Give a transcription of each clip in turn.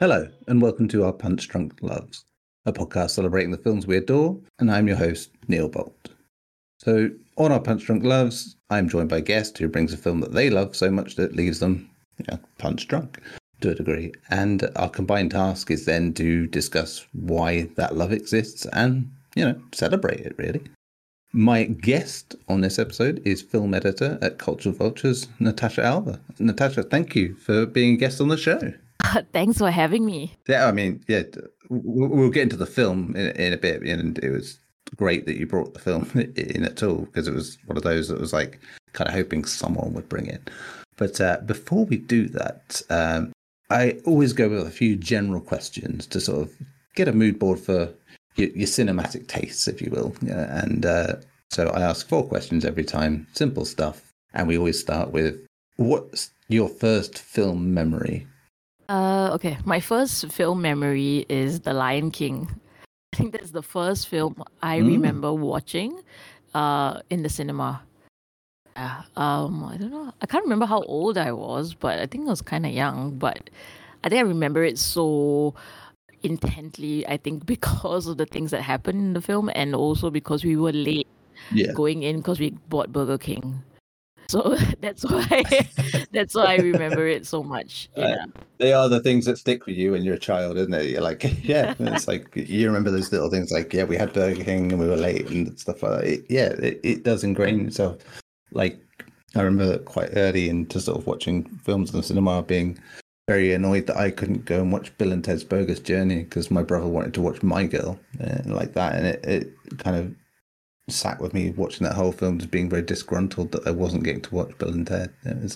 Hello, and welcome to our Punch Drunk Loves, a podcast celebrating the films we adore, and I'm your host, Neil Bolt. So, on our Punch Drunk Loves, I'm joined by a guest who brings a film that they love so much that it leaves them, punch drunk to a degree. And our combined task is then to discuss why that love exists and, celebrate it, really. My guest on this episode is film editor at Culture Vultures, Natasha Alva. Natasha, thank you for being a guest on the show. Thanks for having me. Yeah, I mean, we'll get into the film in a bit, and it was great that you brought the film in at all, because it was one of those that was like kind of hoping someone would bring it. But before we do that, I always go with a few general questions to sort of get a mood board for your cinematic tastes, if you will. And so I ask 4 questions every time, simple stuff. And we always start with, what's your first film memory? Okay, my first film memory is The Lion King. I think that's the first film I remember watching in the cinema. I don't know. I can't remember how old I was, but I think I was kind of young. But I think I remember it so intently, I think, because of the things that happened in the film, and also because we were late going in because we bought Burger King. So that's why I remember it so much. Yeah. They are the things that stick with you when you're a child, isn't it? You're like, yeah, it's like you remember those little things like, yeah, we had Burger King and we were late and stuff like that. It does ingrain itself. Like, I remember quite early into sort of watching films in the cinema being very annoyed that I couldn't go and watch Bill and Ted's Bogus Journey because my brother wanted to watch My Girl like that. And it kind of sat with me watching that whole film, just being very disgruntled that I wasn't getting to watch Bill and Ted.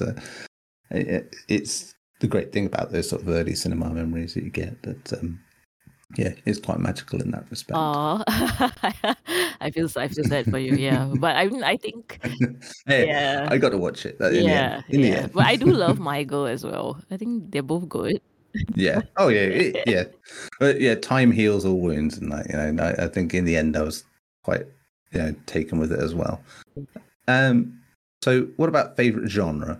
It's the great thing about those sort of early cinema memories that you get. That it's quite magical in that respect. Oh, I feel sad for you. Yeah, but I think I got to watch it. In the end. But I do love My Girl as well. I think they're both good. Yeah. Oh yeah. But yeah, time heals all wounds, and that. I think in the end I was quite taken with it as well. So what about favorite genre?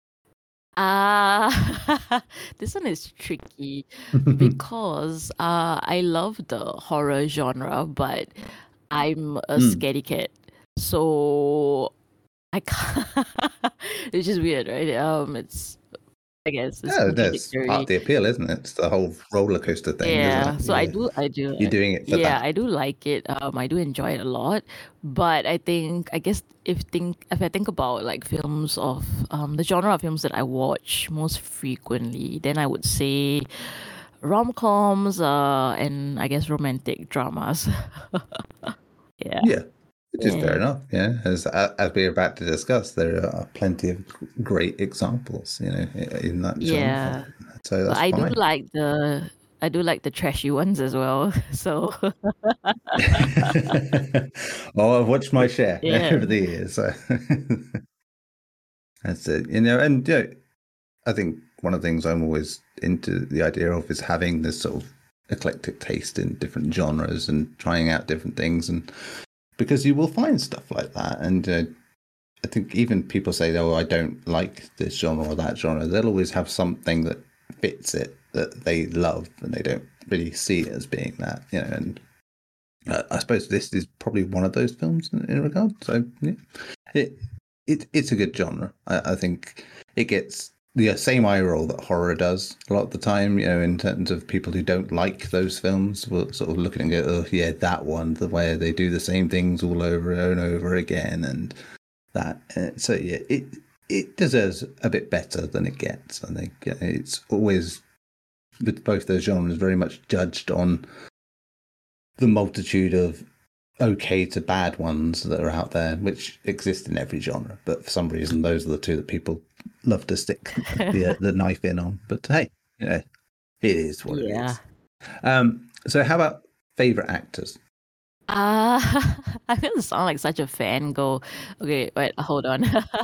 This one is tricky because I love the horror genre, but I'm a scaredy cat, so I can't. It's just weird, right? I guess it's that's part of the appeal, isn't it? It's the whole roller coaster thing. Yeah, so I do. You're doing it for that. Yeah, I do like it. I do enjoy it a lot. But I guess if I think about like films of the genre of films that I watch most frequently, then I would say rom-coms and I guess romantic dramas. Yeah. Which is fair enough, yeah. As we're about to discuss, there are plenty of great examples, in that genre. Yeah. So that's I do like the trashy ones as well. So I've watched my share over the years. So that's it. And I think one of the things I'm always into the idea of is having this sort of eclectic taste in different genres and trying out different things, and because you will find stuff like that. And I think even people say, oh, I don't like this genre or that genre, they'll always have something that fits it that they love, and they don't really see it as being that, and I suppose this is probably one of those films in regard. So yeah, it's a good genre. I think it gets the same eye roll that horror does a lot of the time, in terms of people who don't like those films will sort of look at it and go, oh yeah, that one, the way they do the same things all over and over again, and that. So yeah, it deserves a bit better than it gets. I think it's always, with both those genres, very much judged on the multitude of okay to bad ones that are out there, which exist in every genre. But for some reason, those are the two that people love to stick the knife in on. But hey, it is what it is. So how about favorite actors? I feel sound like such a fangirl. Okay, wait, hold on.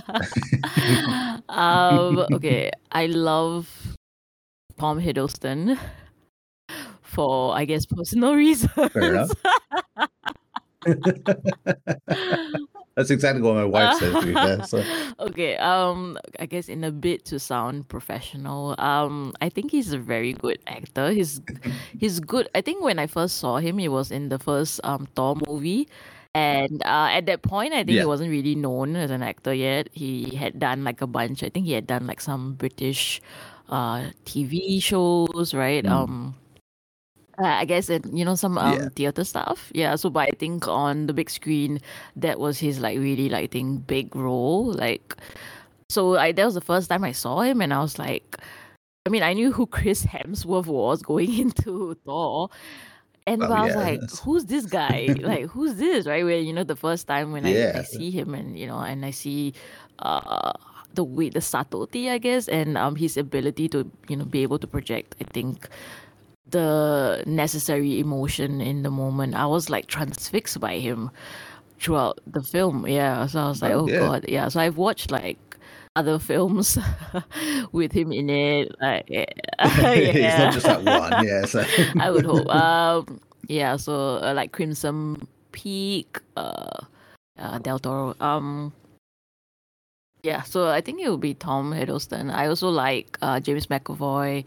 Okay, I love Tom Hiddleston for, I guess, personal reasons. Fair enough. That's exactly what my wife says, to be fair. So, Okay, I guess in a bit to sound professional, I think he's a very good actor. He's good. I think when I first saw him, he was in the first Thor movie, and at that point, I think he yeah. wasn't really known as an actor yet. He had done like a bunch. I think he had done like some British TV shows, right? Mm. I guess some Yeah. theater stuff. Yeah, so but I think on the big screen that was his like really like I think big role. Like so I that was the first time I saw him and I was like I mean I knew who Chris Hemsworth was going into Thor. And Oh, but I was yeah. like, who's this guy? Like who's this? Right? Where the first time when I Yeah. see him and and I see uh the way the subtlety, I guess, and his ability to, be able to project, I think the necessary emotion in the moment. I was like transfixed by him throughout the film. Yeah. So I was like, Oh, oh yeah. God. Yeah. So I've watched like other films with him in it. Like, It's not yeah. just that one. Yeah. So, I would hope. Yeah. So like Crimson Peak, Del Toro. Yeah. So I think it would be Tom Hiddleston. I also like James McAvoy.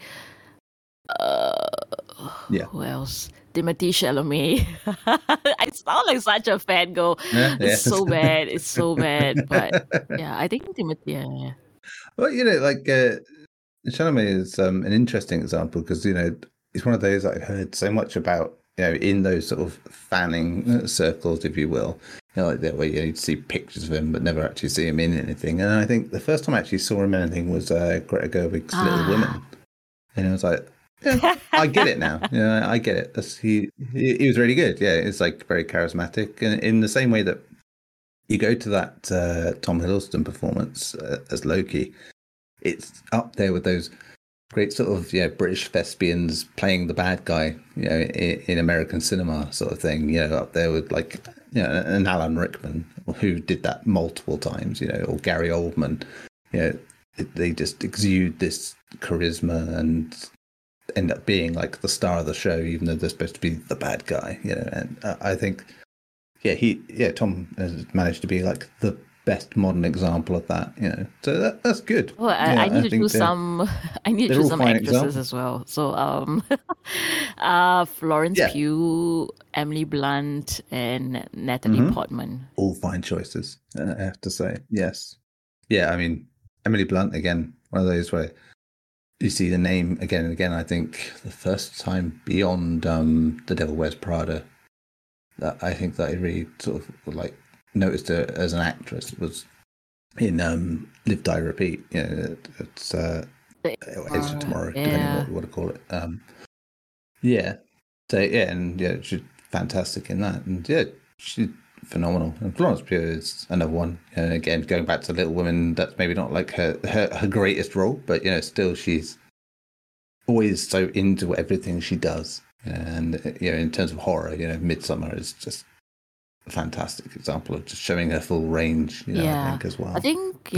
Uh, yeah. who else? Timothy Chalamet. I sound like such a fangirl. Yeah. It's Yeah. so bad. It's so bad. But yeah, I think Timothy. Yeah. Well, like Chalamet is an interesting example because it's one of those I heard so much about. In those sort of fanning circles, if you will, like that where you'd see pictures of him but never actually see him in anything. And I think the first time I actually saw him in anything was Greta Gerwig's Little Women, and I was like, yeah, I get it now. Yeah, I get it. He was really good. Yeah, it's like very charismatic, and in the same way that you go to that Tom Hiddleston performance as Loki, it's up there with those great sort of British thespians playing the bad guy, in American cinema sort of thing. Up there with like an Alan Rickman who did that multiple times, or Gary Oldman. They just exude this charisma and end up being like the star of the show, even though they're supposed to be the bad guy. And I think, Tom has managed to be like the best modern example of that. So that's good. Well, I need to choose some. I need to choose some actresses examples as well. So, Florence Pugh, Emily Blunt, and Natalie Portman. All fine choices, I have to say. Yes. Yeah, I mean, Emily Blunt again, one of those where you see the name again and again. I think the first time beyond The Devil Wears Prada, that I think that I really sort of like noticed her as an actress was in Live, Die, Repeat. It's Edge of Tomorrow, depending on what you want to call it. She's fantastic in that, and she's phenomenal. And Florence Pugh is another one. And again, going back to Little Women, that's maybe not like her greatest role, but still she's always so into everything she does. And in terms of horror, Midsommar is just a fantastic example of just showing her full range. I think as well. I think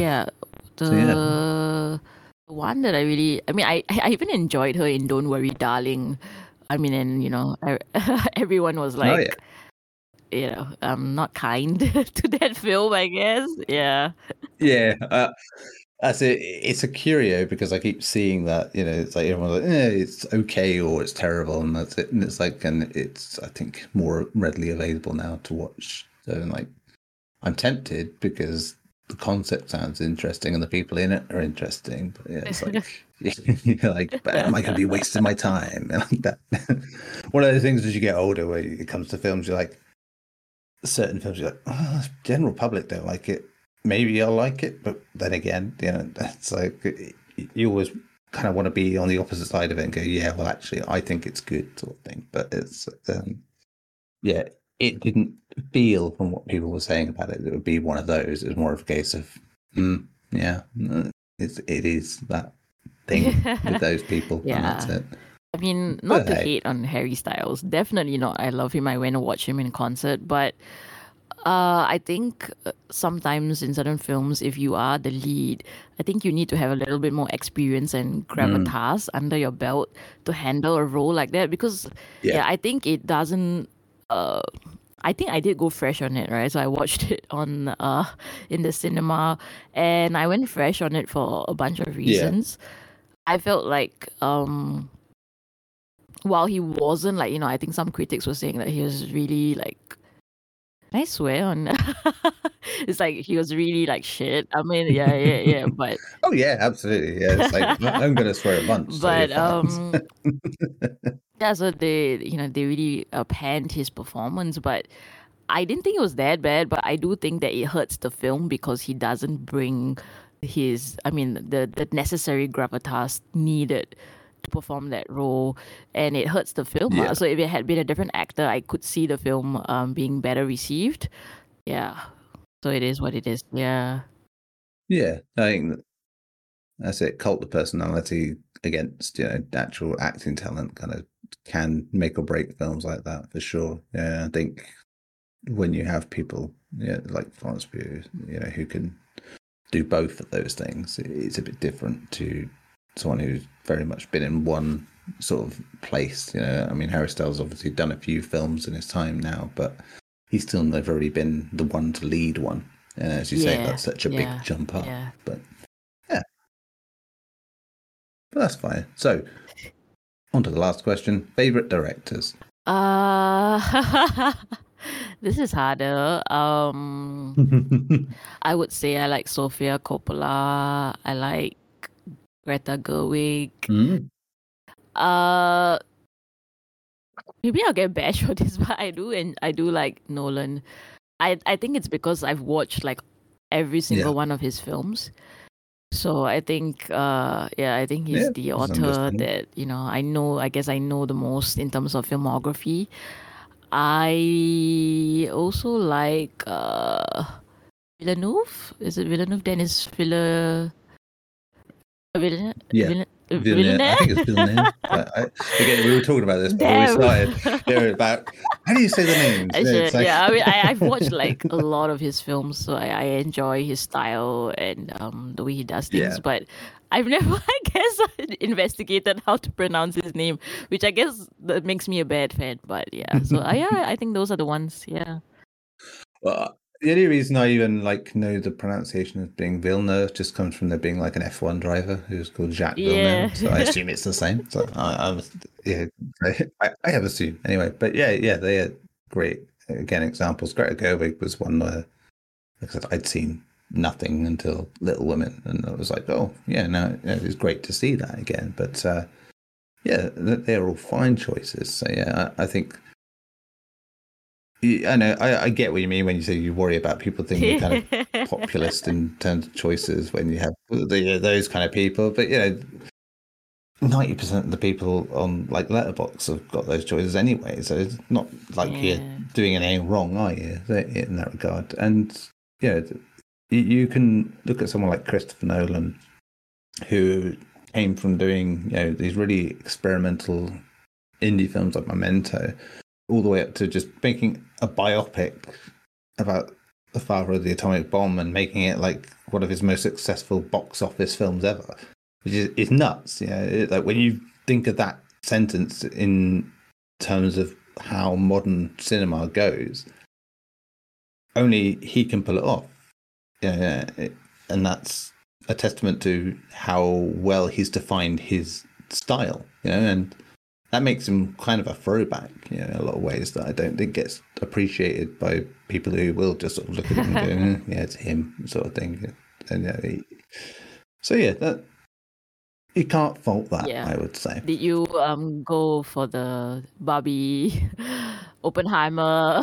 the one that I even enjoyed her in Don't Worry, Darling. I mean, and everyone was like, not kind to that film, I guess. Yeah. Yeah. It's a curio because I keep seeing that, it's like everyone's like, it's okay or it's terrible, and that's it. And it's like, and it's, I think, more readily available now to watch. So like, I'm tempted because the concept sounds interesting and the people in it are interesting. But it's like, you're like, but am I going to be wasting my time? And like that. One of the things as you get older, where it comes to films, you're like, certain films, you're like, oh, the general public don't like it. Maybe I'll like it, but then again, that's like you always kind of want to be on the opposite side of it and go, yeah, well, actually, I think it's good, sort of thing. But it's, it didn't feel from what people were saying about it, it would be one of those. It was more of a case of, it is that thing with those people, and that's it. I mean, not to hate on Harry Styles, definitely not. I love him. I went to watch him in concert, but I think sometimes in certain films, if you are the lead, I think you need to have a little bit more experience and gravitas under your belt to handle a role like that. Because I think it doesn't I think I did go fresh on it, right? So I watched it on in the cinema, and I went fresh on it for a bunch of Yeah. reasons. I felt like while he wasn't like, I think some critics were saying that he was really like, can I swear on it's like he was really like shit. I mean, yeah, but Oh yeah, absolutely. Yeah, it's like I'm gonna swear a bunch, so you're but fine. yeah, so they really panned his performance, but I didn't think it was that bad, but I do think that it hurts the film because he doesn't bring the necessary gravitas needed to perform that role, and it hurts the film. Yeah, So if it had been a different actor, I could see the film being better received. Yeah. So it is what it is. Yeah. yeah. I think that's it. Cult of personality against actual acting talent kind of can make or break films like that for sure. Yeah, I think when you have people, like Florence Pugh, who can do both of those things, it's a bit different to someone who's very much been in one sort of place. I mean, Harry Styles obviously done a few films in his time now, but he's still never really been the one to lead one. And as you say, that's such a big jump up. Yeah. But yeah, but that's fine. So, on to the last question. Favorite directors? This is harder. I would say I like Sofia Coppola. I like Greta Gerwig. Maybe I'll get bashed for this, but I do, and I do like Nolan. I think it's because I've watched like every single one of his films. So I think I think he's the author that, I guess I know the most in terms of filmography. I also like Villeneuve. Is it Villeneuve? Denis Villeneuve? Yeah. Villeneuve. I think it's Villeneuve. Again, we were talking about this before we started. About how do you say the names? I mean, I've watched like a lot of his films, so I enjoy his style and the way he does things. Yeah. But I've never, I guess, investigated how to pronounce his name, which I guess that makes me a bad fan. But yeah, so I think those are the ones. Yeah. Well, the only reason I even know the pronunciation of being Villeneuve just comes from there being like an F1 driver who's called Jacques Villeneuve, so I assume it's the same. So I have assumed anyway. But yeah, they are great examples. Greta Gerwig was one where, like I said, I'd seen nothing until Little Women, and I was like, oh yeah, no, it was great to see that again. But yeah, they're all fine choices. So yeah, I think. I know. I get what you mean when you say you worry about people thinking you're kind of populist in terms of choices when you have those kind of people. But 90% of the people on like Letterboxd have got those choices anyway. So it's not like you're doing anything wrong, are you? In that regard, and you can look at someone like Christopher Nolan, who came from doing these really experimental indie films like Memento, all the way up to just making a biopic about the father of the atomic bomb and making it like one of his most successful box office films ever, which is nuts. Like when you think of that sentence in terms of how modern cinema goes, only he can pull it off. And that's a testament to how well he's defined his style, and that makes him kind of a throwback, in a lot of ways that I don't think gets appreciated by people who will just sort of look at him and go, yeah, it's him, sort of thing. And that you can't fault that. I would say. Did you go for the Barbie, Oppenheimer?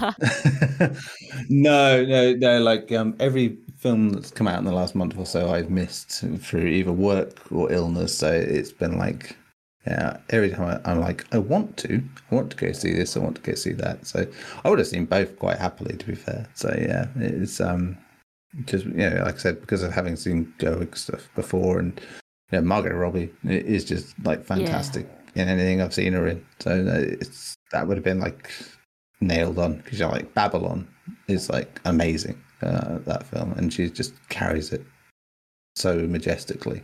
No. Like every film that's come out in the last month or so, I've missed through either work or illness. So it's been like. Yeah, every time I'm like, I want to go see this, I want to go see that. So I would have seen both quite happily, to be fair. So yeah, it's just like I said, because of having seen Gerwig stuff before, and Margot Robbie is just like fantastic in anything I've seen her in. So that would have been like nailed on, because like Babylon is like amazing, that film, and she just carries it so majestically.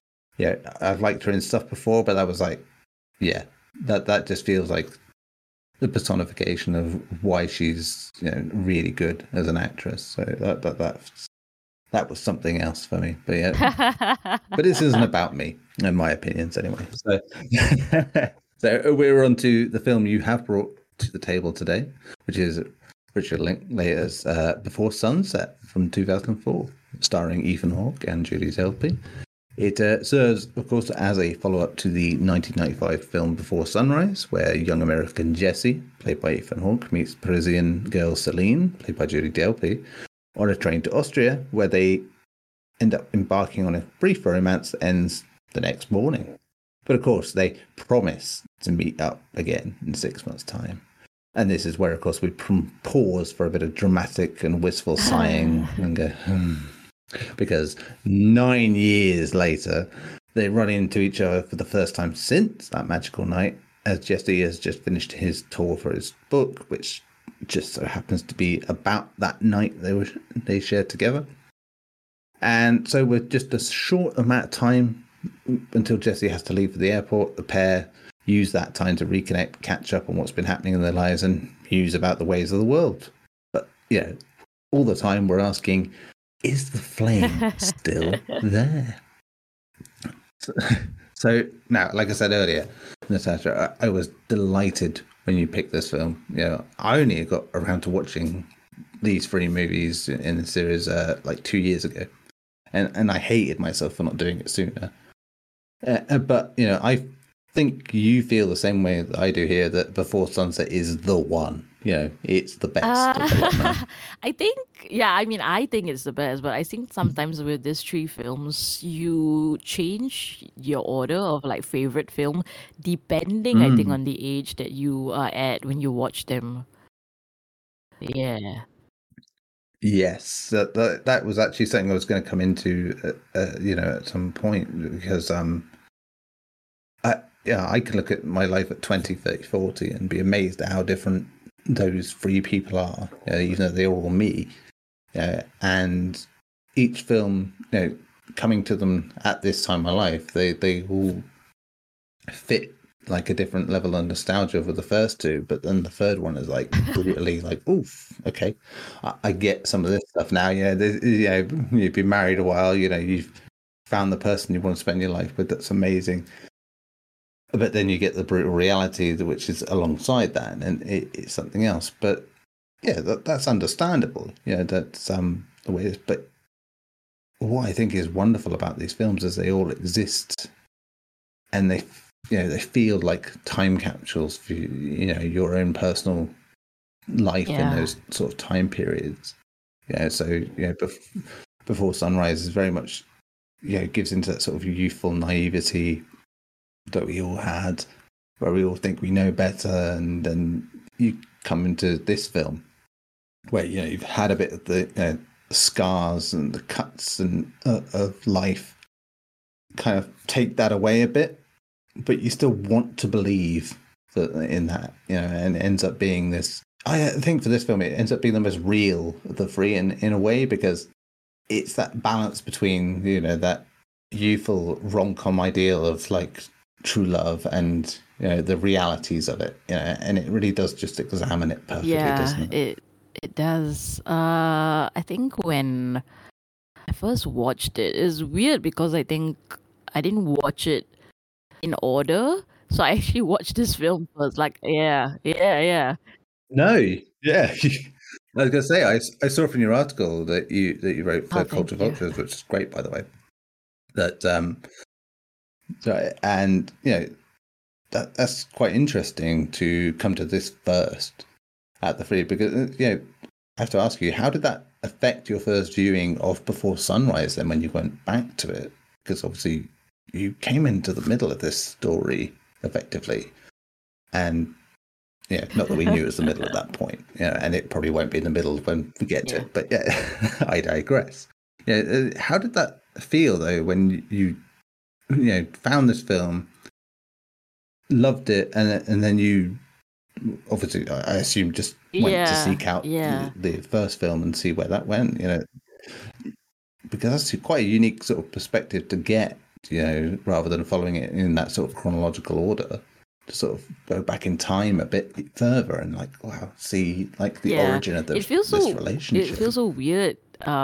I've liked her in stuff before, but that was like, that just feels like the personification of why she's really good as an actress. So that was something else for me. But yeah, but this isn't about me and my opinions anyway. So so we're on to the film you have brought to the table today, which is Richard Linklater's Before Sunset from 2004, starring Ethan Hawke and Julie Delpy. It serves, of course, as a follow-up to the 1995 film Before Sunrise, where young American Jesse, played by Ethan Hawke, meets Parisian girl Celine, played by Julie Delpy, on a train to Austria, where they end up embarking on a brief romance that ends the next morning. But of course, they promise to meet up again in 6 months' time. And this is where, of course, we pause for a bit of dramatic and wistful sighing and go, because 9 years later, they run into each other for the first time since that magical night, as Jesse has just finished his tour for his book, which just so happens to be about that night they shared together. And so with just a short amount of time until Jesse has to leave for the airport, the pair use that time to reconnect, catch up on what's been happening in their lives, and muse about the ways of the world. But all the time we're asking, is the flame still there? So now, like I said earlier, Natasha, I was delighted when you picked this film. I only got around to watching these 3 movies in the series like 2 years ago, and I hated myself for not doing it sooner. But I think you feel the same way that I do here, that Before Sunset is the one. It's the best. I think, I think it's the best, but I think sometimes with these 3 films, you change your order of like favorite film depending, I think, on the age that you are at when you watch them. Yeah. Yes, that was actually something I was going to come into, at some point, because I can look at my life at 20, 30, 40 and be amazed at how different those 3 people are, even though they're all me. And each film, coming to them at this time of my life, they all fit like a different level of nostalgia for the first 2, but then the third one is like brutally like, oof, okay, I get some of this stuff now. You've been married a while, you've found the person you want to spend your life with. That's amazing. But then you get the brutal reality, which is alongside that, and it's something else. But yeah, that's understandable. That's the way it is. But what I think is wonderful about these films is they all exist, and they feel like time capsules for your own personal life in those sort of time periods. So Before Sunrise is very much gives into that sort of youthful naivety that we all had, where we all think we know better, and then you come into this film where you've had a bit of the scars and the cuts and of life kind of take that away a bit, but you still want to believe that in that, and it ends up being this. I think for this film, it ends up being the most real of the 3 in a way, because it's that balance between that youthful rom-com ideal of like true love and the realities of it, and it really does just examine it perfectly, doesn't it? It does. I think when I first watched it, it's weird because I think I didn't watch it in order, so I actually watched this film first. Like, yeah. No, yeah. I was gonna say, I saw from your article that you wrote for Culture Vultures, which is great, by the way. That and that's quite interesting to come to this first at the 3, because I have to ask you, how did that affect your first viewing of Before Sunrise then when you went back to it? Because obviously you came into the middle of this story effectively, and not that we knew it was the middle at that point, and it probably won't be in the middle when we get to it, but I digress. How did that feel though when you found this film, loved it, and then you obviously, I assume, just went to seek out the first film and see where that went, because that's quite a unique sort of perspective to get, rather than following it in that sort of chronological order. to sort of go back in time a bit further and like, wow, see like the Yeah, origin of it this feels so relationship. weird.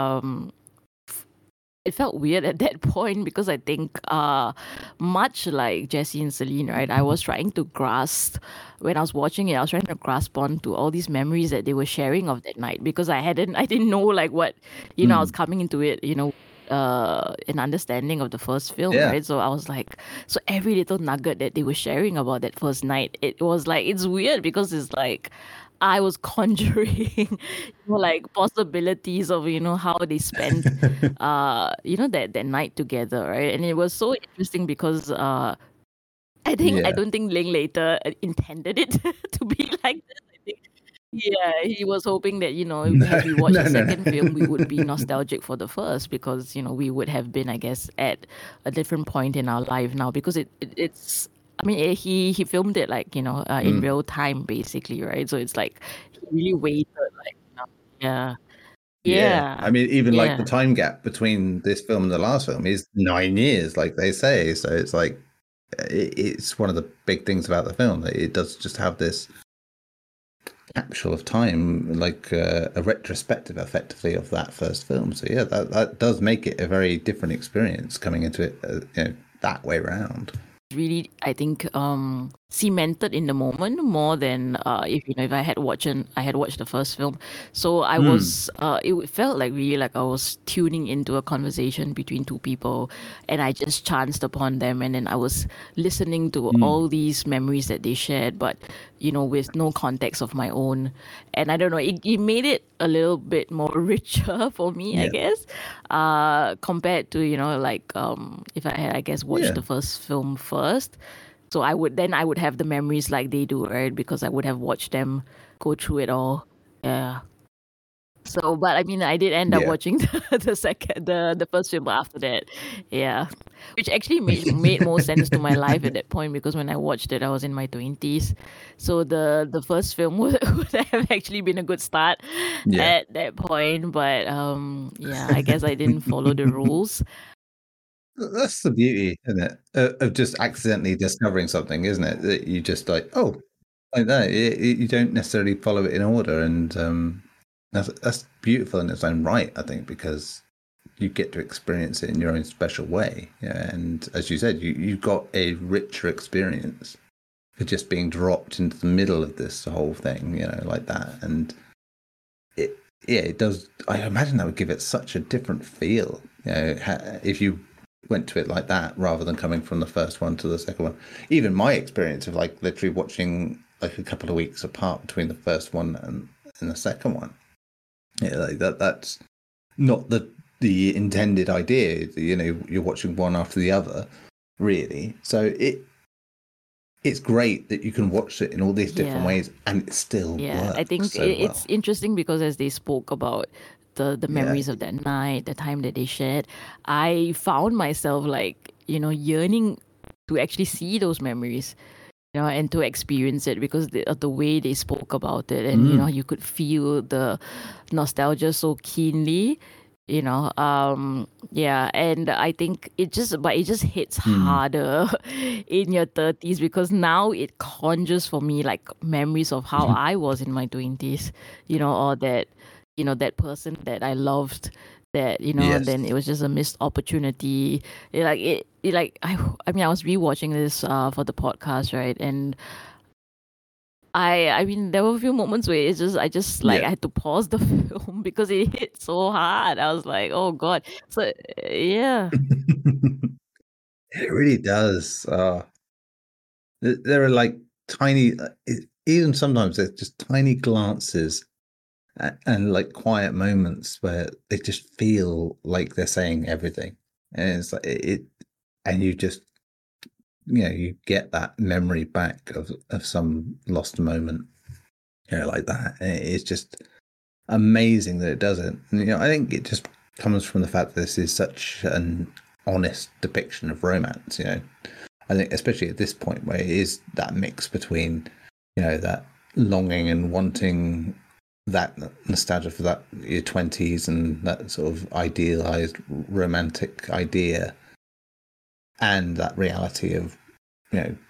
It felt weird at that point because I think, much like Jesse and Celine, right? I was trying to grasp when I was watching it. I was trying to grasp onto all these memories that they were sharing of that night because I didn't know like what, I was coming into it, an understanding of the first film, Yeah. right? So I was like, so every little nugget that they were sharing about that first night, it was like it's weird because it's like I was conjuring, like possibilities of how they spent, that night together, right? And it was so interesting because I Yeah. don't think Linklater intended it to be like this. I think, yeah, he was hoping that No, as we watch no, the no, second no. film, we would be nostalgic for the first because we would have been, I guess, at a different point in our life now because it's. I mean, he filmed it like in real time basically, right? So it's like he really waited, like yeah, Yeah. I yeah, mean, even like the yeah. time gap between this film and the last film is 9 years, like they say. So it's like, it's one of the big things about the film that it does just have this capsule of time, like a retrospective, effectively, of that first film. So yeah, that does make it a very different experience coming into it, that way around. Really, I think, cemented in the moment more than if I had watched the first film. So I was it felt like really like I was tuning into a conversation between two people, and I just chanced upon them, and then I was listening to all these memories that they shared, but with no context of my own. And I don't know, it made it a little bit more richer for me, I Yeah, guess, compared to like, if I had, I guess, watched yeah, the first film first. So I would have the memories like they do, right? Because I would have watched them go through it all. Yeah. So, but I mean, I did end up yeah. watching the first film after that. Yeah, which actually made more sense to my life at that point because when I watched it, I was in my 20s. So the first film would have actually been a good start Yeah. at that point. But yeah, I guess I didn't follow the rules. That's the beauty, isn't it, of just accidentally discovering something, isn't it? That you just like, oh, like that. You don't necessarily follow it in order, and that's beautiful in its own right, I think, because you get to experience it in your own special way. Yeah, and as you said, you got a richer experience for just being dropped into the middle of this whole thing, like that, and it, yeah, it does. I imagine that would give it such a different feel, if you went to it like that rather than coming from the first one to the second one. Even my experience of like literally watching like a couple of weeks apart between the first one and the second one, yeah, like that's not the intended idea. You're watching one after the other, really. So it's great that you can watch it in all these different Yeah. ways and it still Yeah, I works think so well. it's interesting because as they spoke about the Yeah. memories of that night, the time that they shared, I found myself like, yearning to actually see those memories, and to experience it because of the way they spoke about it. And, you could feel the nostalgia so keenly, yeah. And I think but it just hits harder in your 30s because now it conjures for me like memories of how I was in my 20s, or that, that person that I loved that, and Yes. then it was just a missed opportunity. I mean, I was rewatching this for the podcast, right? And I mean, there were a few moments where I just like Yeah. I had to pause the film because it hit so hard. I was like, oh God. So yeah, It really does. There are like tiny, even sometimes there's just tiny glances and like quiet moments where they just feel like they're saying everything, and it's like and you just you get that memory back of some lost moment, like that. And it's just amazing that it does it. And, I think it just comes from the fact that this is such an honest depiction of romance. I think especially at this point where it is that mix between, that longing and wanting that nostalgia for that your 20s and that sort of idealized romantic idea and that reality of,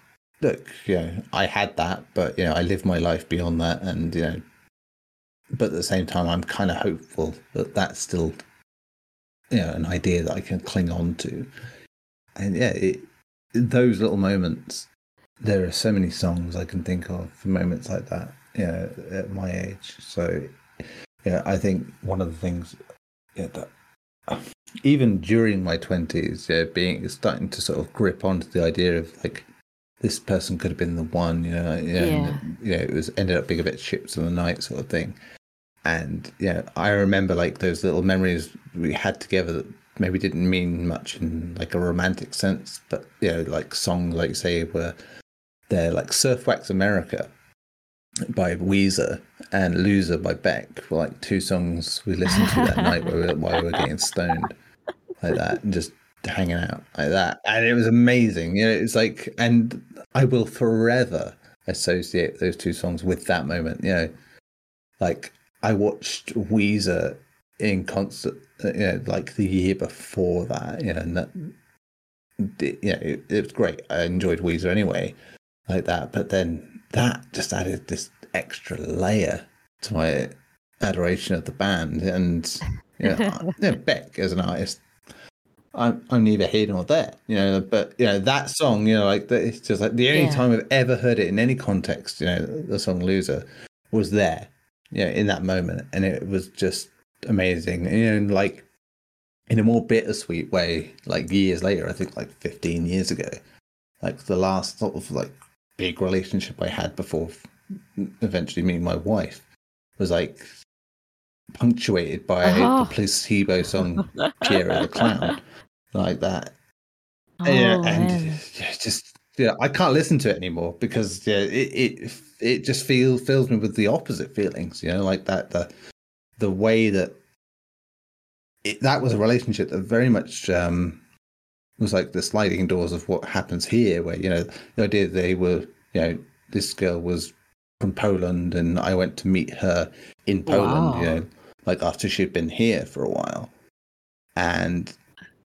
look, I had that, but I lived my life beyond that, and but at the same time, I'm kind of hopeful that that's still an idea that I can cling on to. And those little moments, there are so many songs I can think of for moments like that, at my age. So I think one of the things that even during my 20s, starting to sort of grip onto the idea of like, this person could have been the one, and, it was ended up being a bit ships in the night sort of thing. And I remember like those little memories we had together that maybe didn't mean much in like a romantic sense, but like songs like say they're like Surf Wax America by Weezer and Loser by Beck were like two songs we listened to that night while we were getting stoned like that and just hanging out like that, and it was amazing. It's like, and I will forever associate those two songs with that moment. Like I watched Weezer in concert, like the year before that, and that, it was great. I enjoyed Weezer anyway, like that. But then that just added this extra layer to my adoration of the band. And Beck as an artist, I'm neither here nor there, But that song, like it's just like the only time I've ever heard it in any context. The song "Loser" was there, in that moment, and it was just amazing. And like in a more bittersweet way, like years later, I think like 15 years ago, like the last sort of like big relationship I had before eventually meeting my wife was like punctuated by the Placebo song "Piero the Clown," like that. I can't listen to it anymore because it just fills me with the opposite feelings. Like that the way that that was a relationship that very much was like the sliding doors of what happens here, where the idea they were this girl was from Poland and I went to meet her in Poland, like after she'd been here for a while, and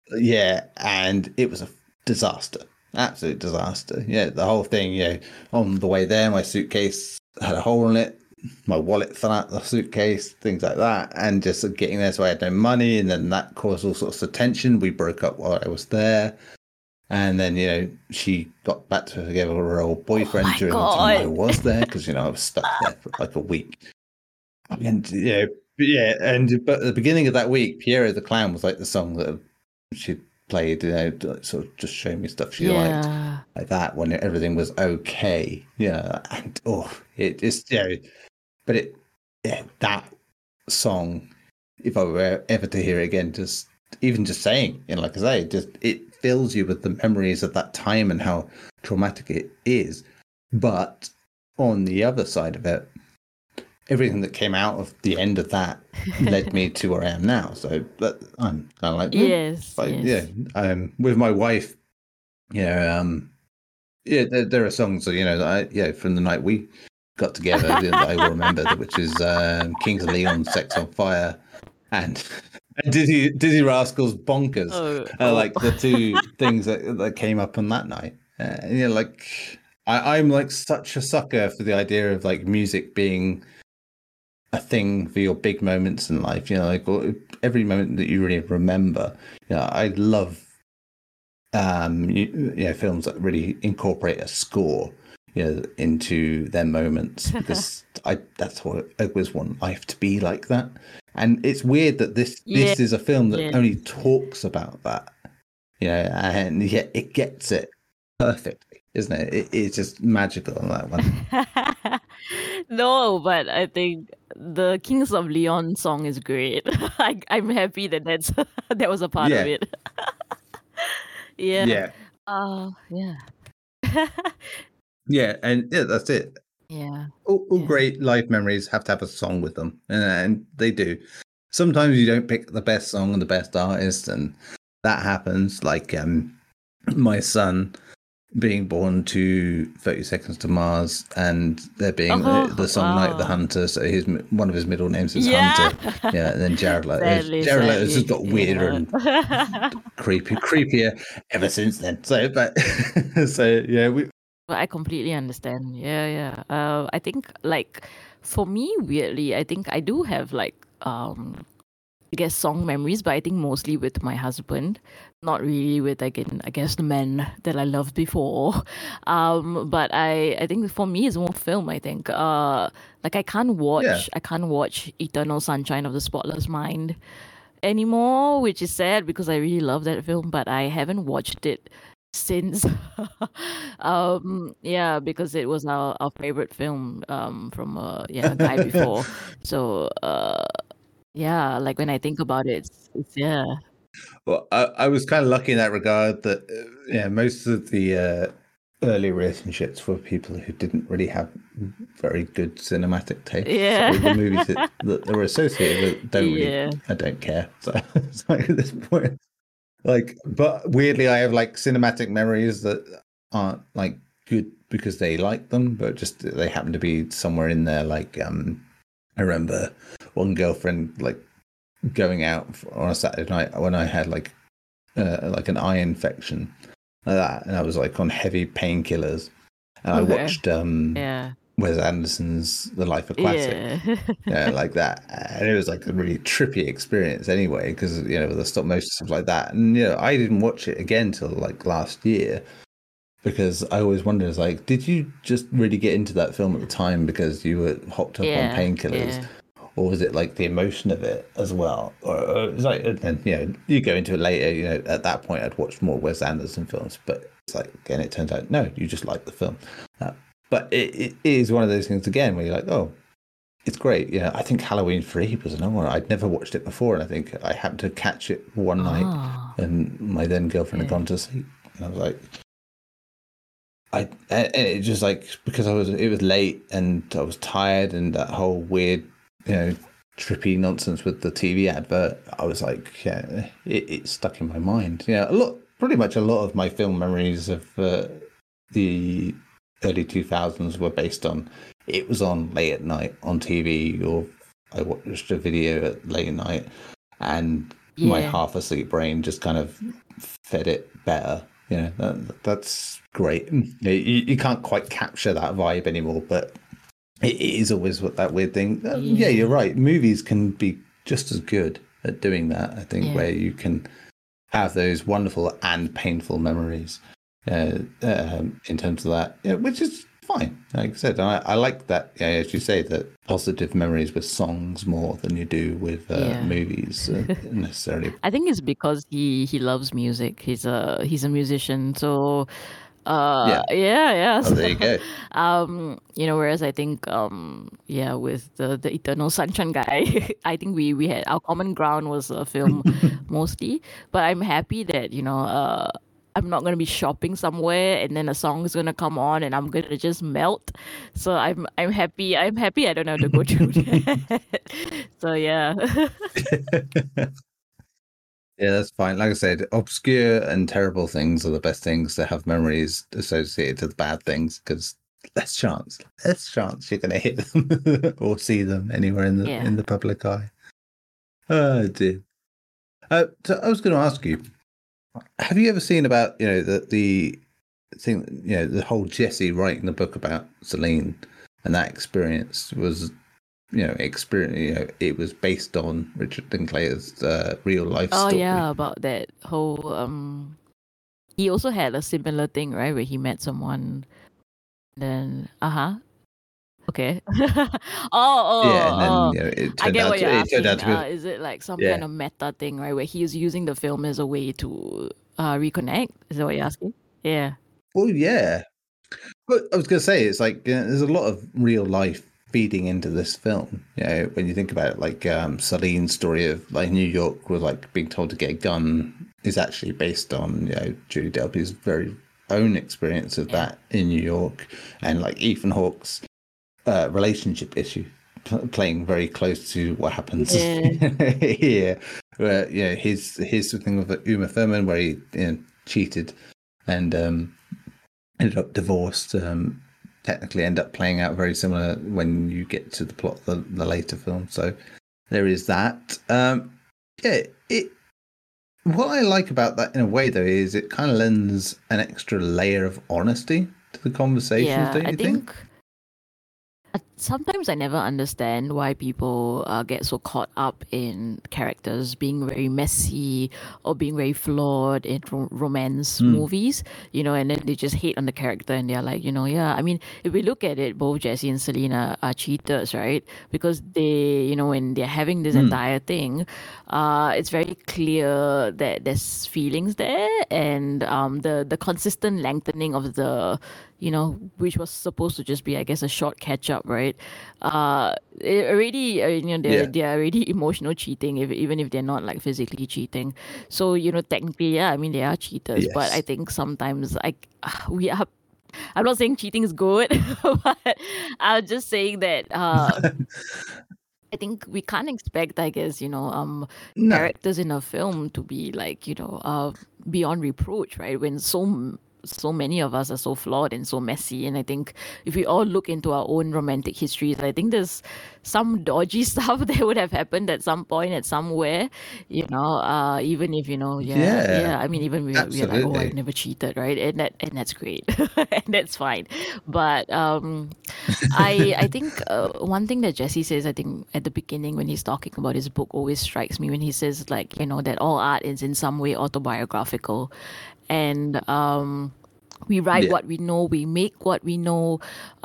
it was a disaster, absolute disaster. The whole thing, on the way there my suitcase had a hole in it, my wallet fell out the suitcase, things like that, and just getting there, so I had no money, and then that caused all sorts of tension. We broke up while I was there, and then she got back together with her old boyfriend during the time I was there, because I was stuck there for like a week. And but at the beginning of that week, Piero the Clown was like the song that she played, sort of just showing me stuff she liked, like that, when everything was okay. And it just but that song, if I were ever to hear it again, just even just saying, like I say, just it fills you with the memories of that time and how traumatic it is. But on the other side of it, everything that came out of the end of that led me to where I am now. So I'm kind of like, with my wife, there are songs that from the night we got together that I will remember, which is Kings of Leon, "Sex on Fire," and Dizzy Rascals, "Bonkers," like the two things that came up on that night. Like I'm like such a sucker for the idea of like music being a thing for your big moments in life. Like every moment that you really remember. I love films that really incorporate a score into their moments, because that's what I always want life to be, like that. And it's weird that this is a film that only talks about that, and yet it gets it perfectly, isn't it? It's just magical on that one. No, but I think the Kings of Leon song is great. I'm happy that that was a part of it. Yeah. And that's it. All great life memories have to have a song with them, and they do. Sometimes you don't pick the best song and the best artist, and that happens. Like my son being born to 30 Seconds to Mars, and there being the song Night of the Hunter, so one of his middle names is Hunter. And then Jared Leto's just got weirder and creepier ever since then. So But I completely understand. Yeah, yeah. I think like for me, weirdly, I think I do have like I guess song memories, but I think mostly with my husband, not really with again, I guess the men that I loved before. But I think for me it's more film, I think. Like Yeah. I can't watch Eternal Sunshine of the Spotless Mind anymore, which is sad because I really love that film, but I haven't watched it since. Yeah, because it was our favorite film from a guy before. So yeah, like when I think about it, it's yeah. Well, I was kind of lucky in that regard that yeah, most of the early relationships were people who didn't really have very good cinematic taste. So the Yeah. movies that they were associated with don't really, Yeah. I don't care. So it's like at this point, like, but weirdly, I have like cinematic memories that aren't like good because they like them, but just they happen to be somewhere in there. Like, I remember one girlfriend like going out on a Saturday night when I had like an eye infection like that, and I was like on heavy painkillers, and I Okay. watched Yeah. Wes Anderson's The Life Aquatic, Yeah. yeah, like that, and it was like a really trippy experience anyway because you know the stop motion stuff like that, and you know I didn't watch it again till like last year because I always wondered like, did you just really get into that film at the time because you were hopped up on Yeah. painkillers? Yeah. Or was it like the emotion of it as well? Or it's like, and you know, you go into it later. You know, at that point, I'd watched more Wes Anderson films, but it's like, again, it turns out no, you just like the film. But it is one of those things again where you're like, oh, it's great. You know, I think Halloween 3 was another one. I'd never watched it before, and I think I happened to catch it one night, Oh. and my then girlfriend had Yeah. gone to sleep, and I was like, and it just like because it was late and I was tired and that whole weird, you know, trippy nonsense with the TV advert. I was like, yeah, it stuck in my mind. Yeah, pretty much a lot of my film memories of the early 2000s were based on it was on late at night on TV, or I watched a video at late at night, and my Yeah. half asleep brain just kind of fed it better. You know, that's great. You can't quite capture that vibe anymore, but it is always that weird thing. Yeah, you're Yeah. right. Movies can be just as good at doing that, I think, Yeah. where you can have those wonderful and painful memories in terms of that, yeah, which is fine. Like I said, I like that, yeah, as you say, that positive memories with songs more than you do with Yeah. movies necessarily. I think it's because he loves music. He's a musician, so Yeah. yeah. Oh, there you go. You know, whereas I think yeah, with the Eternal Sunshine guy, I think we had our common ground was a film mostly. But I'm happy that, you know, I'm not gonna be shopping somewhere and then a song is gonna come on and I'm gonna just melt. So I'm happy. I'm happy I don't have to go through that. So yeah. Yeah, that's fine. Like I said, obscure and terrible things are the best things to have memories associated to the bad things because less chance you're going to hit them or see them anywhere in the Yeah. public eye. Oh dear. So I was going to ask you, have you ever seen about the thing, you know, the whole Jesse writing the book about Celine and that experience was, you know, it was based on Richard Linklater's real life Oh story. yeah, about that whole he also had a similar thing, right? Where he met someone then okay. Yeah, and then you know, I get what you're it turned out asking. to be Is it like some kind yeah. of meta thing, right? Where he is using the film as a way to reconnect? Is that what you're asking? Yeah. Well, yeah. But I was going to say, it's like there's a lot of real life feeding into this film. You know, when you think about it, like Celine's story of like New York with like being told to get a gun is actually based on, you know, Julie Delpy's very own experience of that in New York, and like Ethan Hawke's relationship issue playing very close to what happens here, where you know his thing with Uma Thurman where he, you know, cheated and ended up divorced. Technically end up playing out very similar when you get to the plot of the later film. So there is that. Yeah, what I like about that in a way though is it kind of lends an extra layer of honesty to the conversations, Yeah, don't I you think? think sometimes I never understand why people get so caught up in characters being very messy or being very flawed in romance Mm. movies, and then they just hate on the character and they're like, yeah. I mean, if we look at it, both Jesse and Selena are cheaters, right? Because they, when they're having this Mm. entire thing, it's very clear that there's feelings there, and the consistent lengthening of the which was supposed to just be, I guess, a short catch up, right? It already, they're Yeah. they're already emotional cheating, even if they're not like physically cheating. So technically, yeah, I mean they are cheaters, but I Yes. think sometimes we are. I'm not saying cheating is good, but I'm just saying that I think we can't expect, I guess, No. characters in a film to be like, beyond reproach, right? When so many of us are so flawed and so messy. And I think if we all look into our own romantic histories, I think there's some dodgy stuff that would have happened at some point, at somewhere, even if, yeah, Yeah. yeah. I mean, even we are like, oh, I've Absolutely. never cheated, right? And that's great. And that's fine. But I think one thing that Jesse says, I think at the beginning when he's talking about his book, always strikes me when he says like, that all art is in some way autobiographical, and we write Yeah. what we know, we make what we know,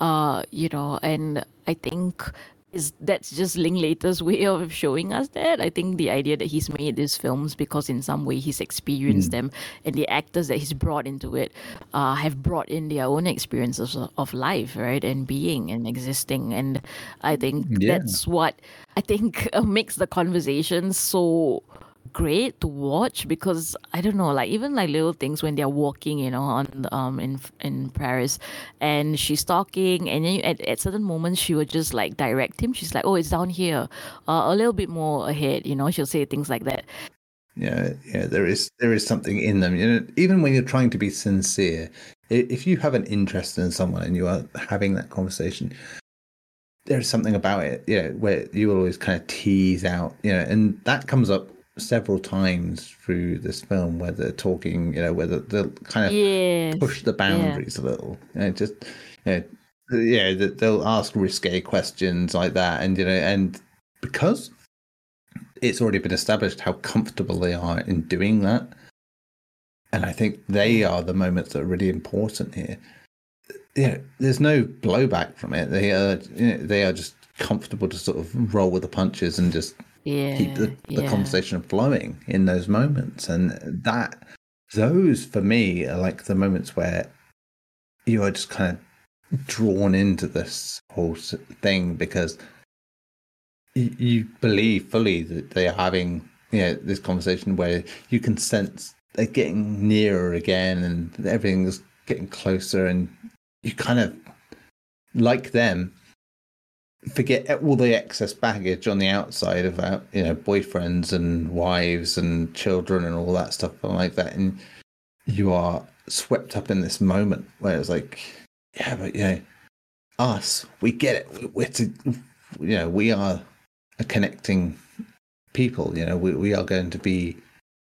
and I think that's just Linklater's way of showing us that. I think the idea that he's made these films because in some way he's experienced Mm. them, and the actors that he's brought into it have brought in their own experiences of life, right, and being and existing. And I think Yeah. that's what I think makes the conversation so great to watch, because I don't know, like even like little things when they're walking, on in Paris, and she's talking, and then at certain moments she would just like direct him. She's like, "Oh, it's down here, a little bit more ahead." She'll say things like that. Yeah, yeah, there is something in them. Even when you're trying to be sincere, if you have an interest in someone and you are having that conversation, there's something about it, where you will always kind of tease out, and that comes up several times through this film where they're talking, where they'll kind of Yes, push the yeah, boundaries a little, just, yeah, they'll ask risque questions like that, and because it's already been established how comfortable they are in doing that. And I think they yeah, are the moments that are really important here. There's no blowback from it. They are just comfortable to sort of roll with the punches and just keep yeah, the yeah, conversation flowing in those moments. And those for me are like the moments where you are just kind of drawn into this whole thing because you believe fully that they are having this conversation where you can sense they're getting nearer again and everything's getting closer, and you kind of, like them, forget all the excess baggage on the outside about boyfriends and wives and children and all that stuff like that, and you are swept up in this moment where it's like, yeah, but us, we get it, we are a connecting people. We are going to be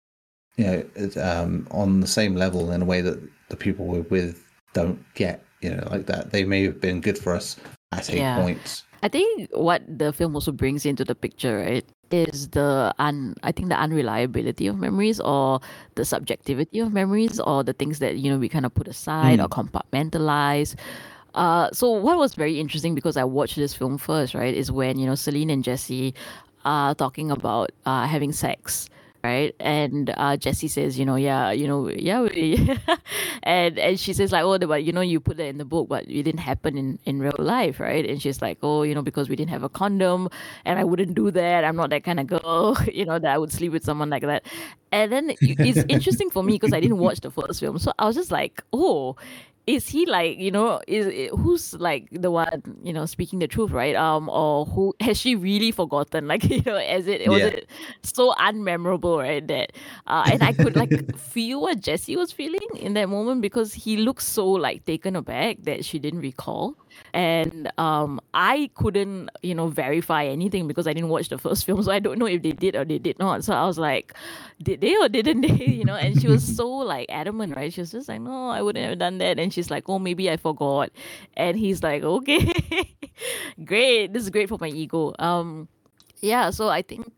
on the same level in a way that the people we're with don't get, like that. They may have been good for us at a yeah. point. I think what the film also brings into the picture, right, is I think the unreliability of memories, or the subjectivity of memories, or the things that we kind of put aside or compartmentalize. So what was very interesting, because I watched this film first, right, is when Celine and Jesse are talking about having sex, right? And Jesse says, yeah, yeah, and she says like, oh, but you put that in the book, but it didn't happen in real life, right? And she's like, oh, because we didn't have a condom, and I wouldn't do that. I'm not that kind of girl, that I would sleep with someone like that. And then it's interesting for me because I didn't watch the first film, so I was just like, oh, is he like, who's like the one, speaking the truth, right? Or who has she really forgotten? Like, as it was Yeah. it so unmemorable, right? That and I could like feel what Jesse was feeling in that moment, because he looked so like taken aback that she didn't recall. And I couldn't, verify anything because I didn't watch the first film, so I don't know if they did or they did not. So I was like, did they or didn't they? And she was so like adamant, right? She was just like, no, I wouldn't have done that. And she's like, oh, maybe I forgot. And he's like, okay, great. This is great for my ego. Yeah, so I think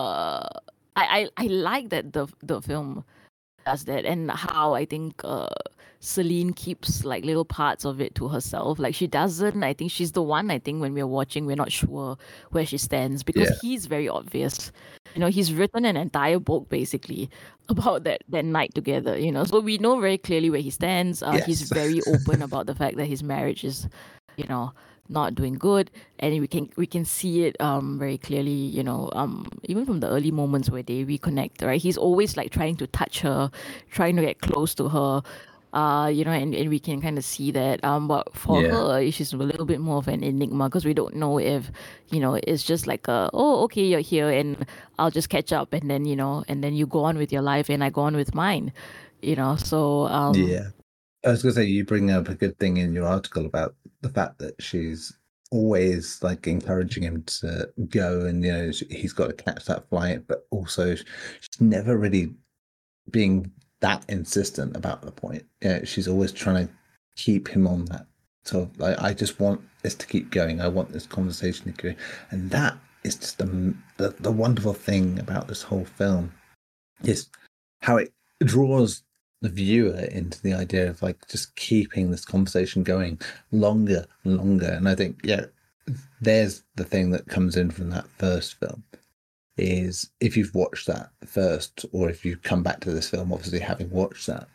I like that the film does that, and how I think Celine keeps like little parts of it to herself. Like she doesn't. I think she's the one. I think when we're watching, we're not sure where she stands because Yeah. he's very obvious. He's written an entire book basically about that night together. So we know very clearly where he stands. He's Yes. very open about the fact that his marriage is, you know, not doing good, and we can see it very clearly. Even from the early moments where they reconnect, right? He's always like trying to touch her, trying to get close to her. And we can kind of see that. But for Yeah. her, she's a little bit more of an enigma because we don't know if, it's just like oh, okay, you're here and I'll just catch up, and then, and then you go on with your life and I go on with mine, so, Yeah. I was gonna say, you bring up a good thing in your article about the fact that she's always like encouraging him to go, and he's got to catch that flight, but also she's never really being that insistent about the point. She's always trying to keep him on that. So like, I just want this to keep going. I want this conversation to go, and that is just the wonderful thing about this whole film is how it draws the viewer into the idea of like just keeping this conversation going longer and longer. And I think, there's the thing that comes in from that first film is if you've watched that first, or if you come back to this film, obviously having watched that,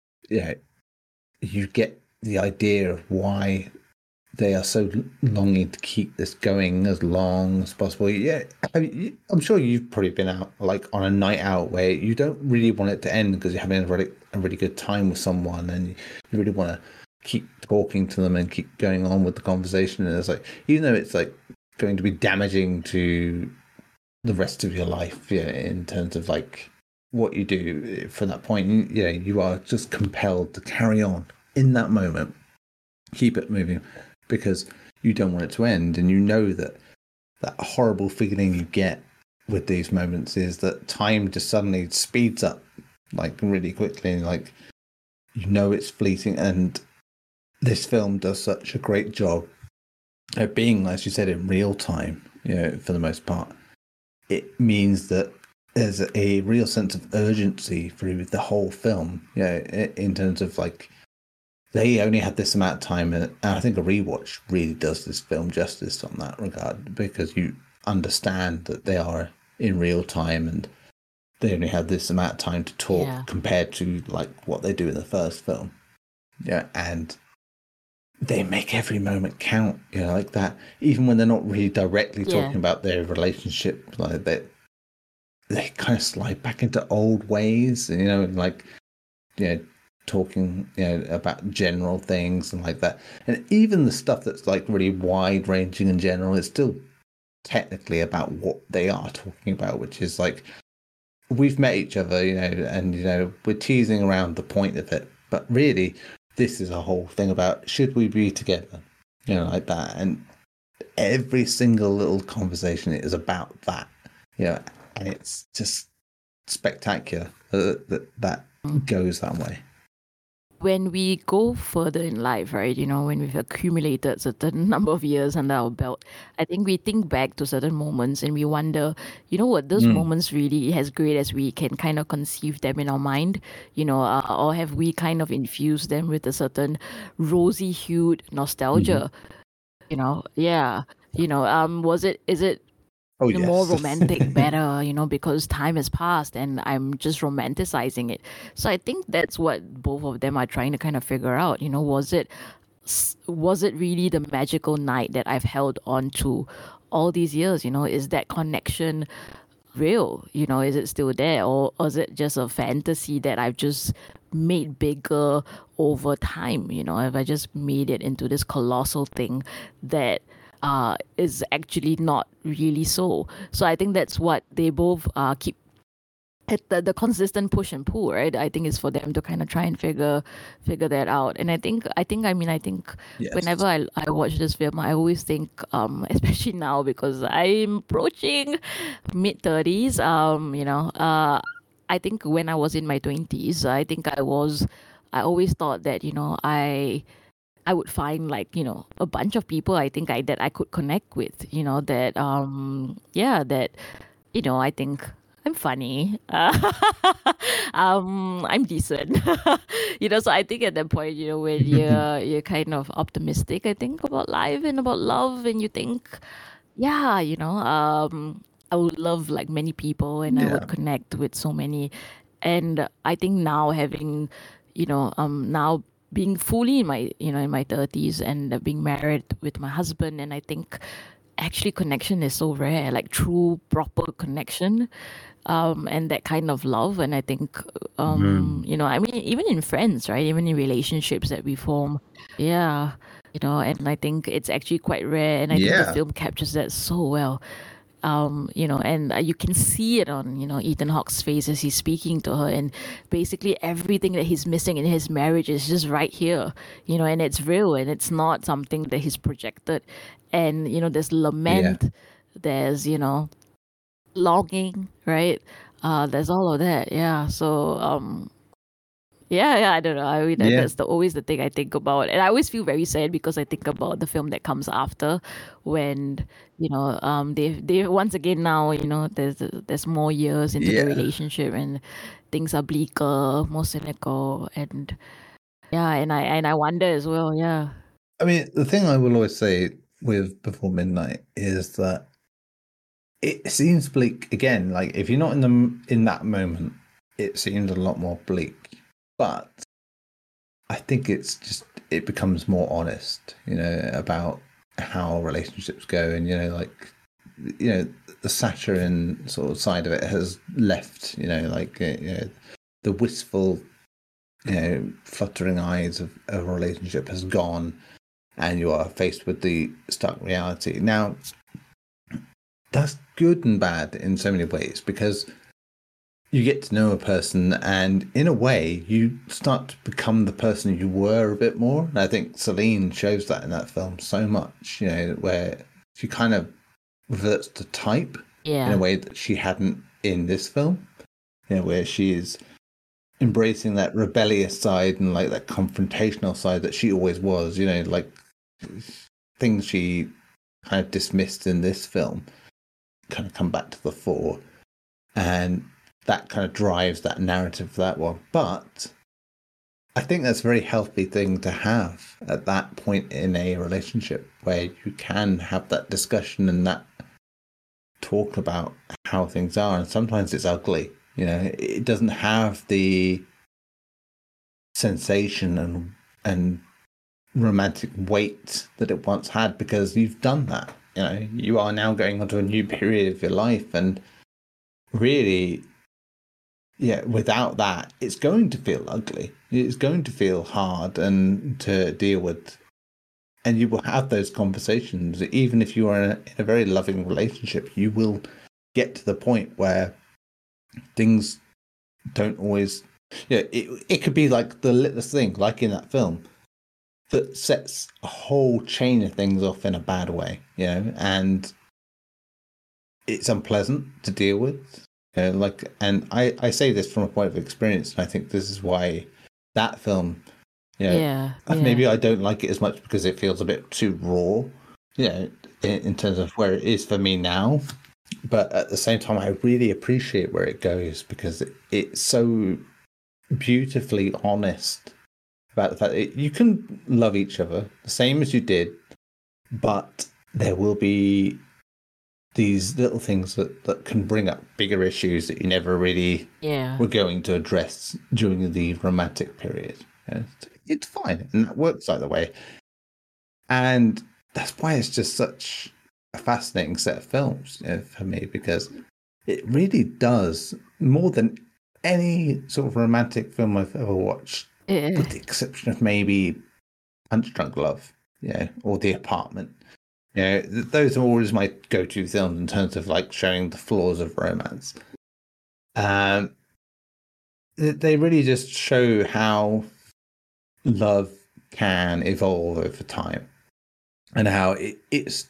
you get the idea of why they are so longing to keep this going as long as possible. Yeah, I'm sure you've probably been out like on a night out where you don't really want it to end because you're having a really good time with someone, and you really want to keep talking to them and keep going on with the conversation. And it's like, even though it's like going to be damaging to the rest of your life, in terms of like what you do from that point, you are just compelled to carry on in that moment, keep it moving, because you don't want it to end. And that horrible feeling you get with these moments is that time just suddenly speeds up like really quickly, and like it's fleeting. And this film does such a great job at being, as you said, in real time, for the most part. It means that there's a real sense of urgency through the whole film, in terms of like they only had this amount of time, and I think a rewatch really does this film justice on that regard, because you understand that they are in real time and they only have this amount of time to talk compared to like what they do in the first film. And they make every moment count, like that. Even when they're not really directly talking about their relationship, like they kind of slide back into old ways, like talking, about general things and like that. And even the stuff that's like really wide ranging in general is still technically about what they are talking about, which is like, we've met each other, and we're teasing around the point of it, but really this is a whole thing about, should we be together, like that. And every single little conversation is about that, and it's just spectacular that goes that way. When we go further in life, right, when we've accumulated a certain number of years under our belt, I think we think back to certain moments and we wonder, what those moments really, as great as we can kind of conceive them in our mind, or have we kind of infused them with a certain rosy-hued nostalgia, is it more romantic, better, because time has passed and I'm just romanticizing it. So I think that's what both of them are trying to kind of figure out. Was it really the magical night that I've held on to all these years? Is that connection real? Is it still there, or is it just a fantasy that I've just made bigger over time? Have I just made it into this colossal thing that is actually not really so? So I think that's what they both keep at the consistent push and pull, right? I think it's for them to kind of try and figure that out. And I think Yes. whenever I watch this film, I always think, especially now because I'm approaching mid-30s, I think when I was in my 20s, I think I was I always thought that, I would find like, a bunch of people that I could connect with, that that I think I'm funny. I'm decent. So I think at that point, when you're kind of optimistic, I think about life and about love, and you think, yeah, I would love like many people, and I Yeah. would connect with so many. And I think now having, now being fully in my, in my 30s, and being married with my husband, and I think actually connection is so rare, like true proper connection, and that kind of love. And I think, I mean, even in friends, right, even in relationships that we form, yeah, and I think it's actually quite rare, and I think the Yeah. film captures that so well. And you can see it on, Ethan Hawke's face as he's speaking to her, and basically everything that he's missing in his marriage is just right here, and it's real, and it's not something that he's projected. And, there's Yeah. lament, there's, longing, right? There's all of that. Yeah. So, yeah, I don't know. I mean, Yeah. that's always the thing I think about, and I always feel very sad because I think about the film that comes after, when they once again now, there's more years into the Yeah. relationship, and things are bleaker, more cynical, and yeah, and I wonder as well. Yeah. I mean, the thing I will always say with Before Midnight is that it seems bleak again. Like if you're not in that moment, it seems a lot more bleak. But I think it becomes more honest, about how relationships go, and the saccharine sort of side of it has left, the wistful, fluttering eyes of a relationship has gone, and you are faced with the stark reality. Now, that's good and bad in so many ways, because you get to know a person, and in a way you start to become the person you were a bit more. And I think Celine shows that in that film so much, where she kind of reverts to type in a way that she hadn't in this film, where she is embracing that rebellious side and like that confrontational side that she always was, like things she kind of dismissed in this film kind of come back to the fore, and that kind of drives that narrative for that one. But I think that's a very healthy thing to have at that point in a relationship, where you can have that discussion and that talk about how things are. And sometimes it's ugly, it doesn't have the sensation and romantic weight that it once had, because you've done that. You are now going on to a new period of your life, and really, without that, it's going to feel ugly. It's going to feel hard and to deal with. And you will have those conversations. Even if you are in a very loving relationship, you will get to the point where things don't always... it could be like the littlest thing, like in that film, that sets a whole chain of things off in a bad way, and it's unpleasant to deal with. And I say this from a point of experience, and I think this is why that film, maybe I don't like it as much because it feels a bit too raw, in terms of where it is for me now. But at the same time, I really appreciate where it goes, because it's so beautifully honest about the fact that you can love each other the same as you did, but there will be these little things that can bring up bigger issues that you never really were going to address during the romantic period. It's fine, and that works either way. And that's why it's just such a fascinating set of films, for me, because it really does, more than any sort of romantic film I've ever watched, with the exception of maybe Punch Drunk Love, or The Apartment. Those are always my go-to films in terms of like showing the flaws of romance. They really just show how love can evolve over time, and how it's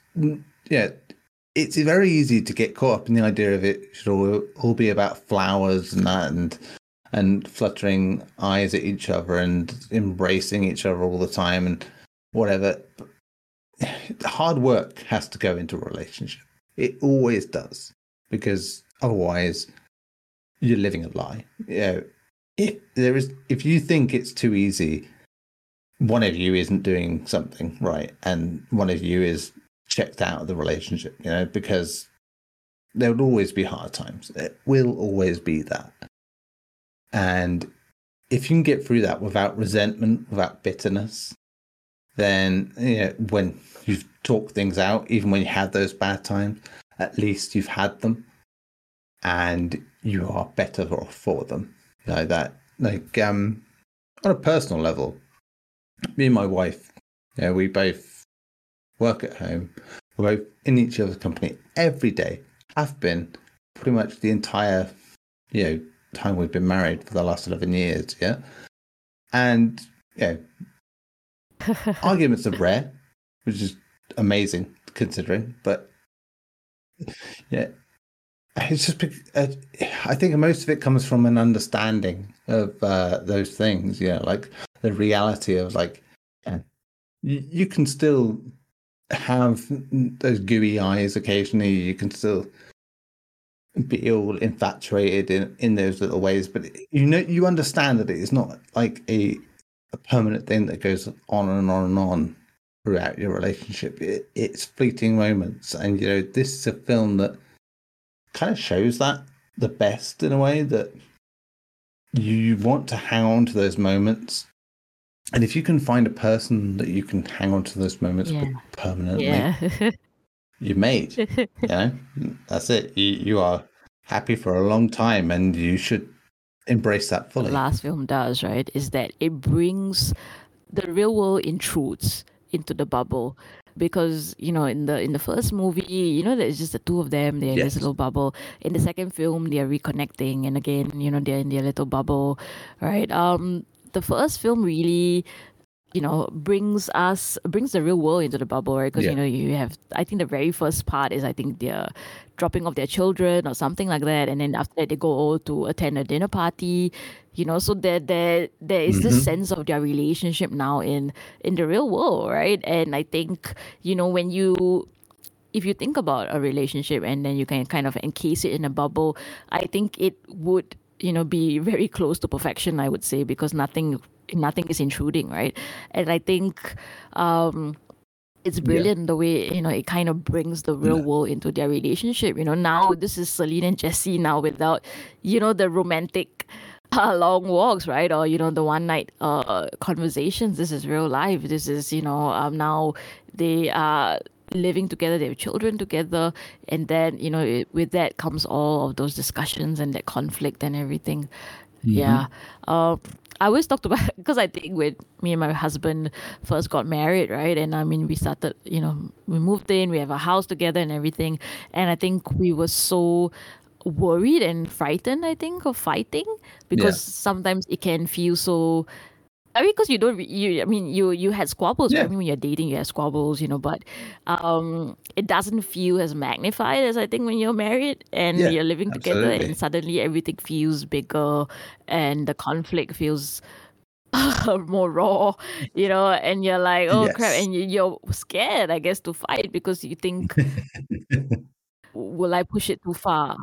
very easy to get caught up in the idea of it should all be about flowers and that, and and fluttering eyes at each other and embracing each other all the time and whatever. Hard work has to go into a relationship. It always does, because otherwise you're living a lie. If you think it's too easy, one of you isn't doing something right, and one of you is checked out of the relationship, because there will always be hard times. It will always be that. And if you can get through that without resentment, without bitterness, then when you've talked things out, even when you had those bad times, at least you've had them, and you are better off for them. On a personal level, me and my wife, we both work at home. We're both in each other's company every day. Have been pretty much the entire, time we've been married for the last 11 years. Yeah. And, arguments are rare, which is amazing considering, but yeah, it's just, I think most of it comes from an understanding of those things, like the reality of you can still have those gooey eyes occasionally, you can still be all infatuated in those little ways, but you understand that it is not like a permanent thing that goes on and on and on throughout your relationship. It's fleeting moments, and this is a film that kind of shows that the best, in a way, that you want to hang on to those moments, and if you can find a person that you can hang on to those moments with permanently, you're made. That's it. You are happy for a long time, and you should embrace that fully. The last film does, right, is that it brings the real world intrudes into the bubble, because in the first movie, there's just the two of them, they're in this little bubble. In the second film, they're reconnecting, and again, they're in their little bubble, right? The first film really brings the real world into the bubble, right? Because you have, I think the very first part is, I think, they're dropping off their children or something like that, and then after that they go to attend a dinner party, so there is this sense of their relationship now in the real world, right? And I think if you think about a relationship and then you can kind of encase it in a bubble, I think it would be very close to perfection, I would say, because nothing is intruding, right? And I think it's brilliant the way it kind of brings the real world into their relationship. Now this is Celine and Jesse now without the romantic long walks, right? Or the one night conversations. This is real life. This is now they are living together, they have children together, and then with that comes all of those discussions and that conflict and everything. I always talked about, because I think when me and my husband first got married, right, and I mean we started, we moved in, we have a house together and everything, and I think we were so worried and frightened, I think, of fighting, because sometimes it can feel so, I mean, because you had squabbles, right? I mean, when you're dating, you have squabbles, but it doesn't feel as magnified as I think when you're married and you're living together, and suddenly everything feels bigger and the conflict feels more raw, and you're like, oh crap, and you're scared, I guess, to fight, because you think, will I push it too far?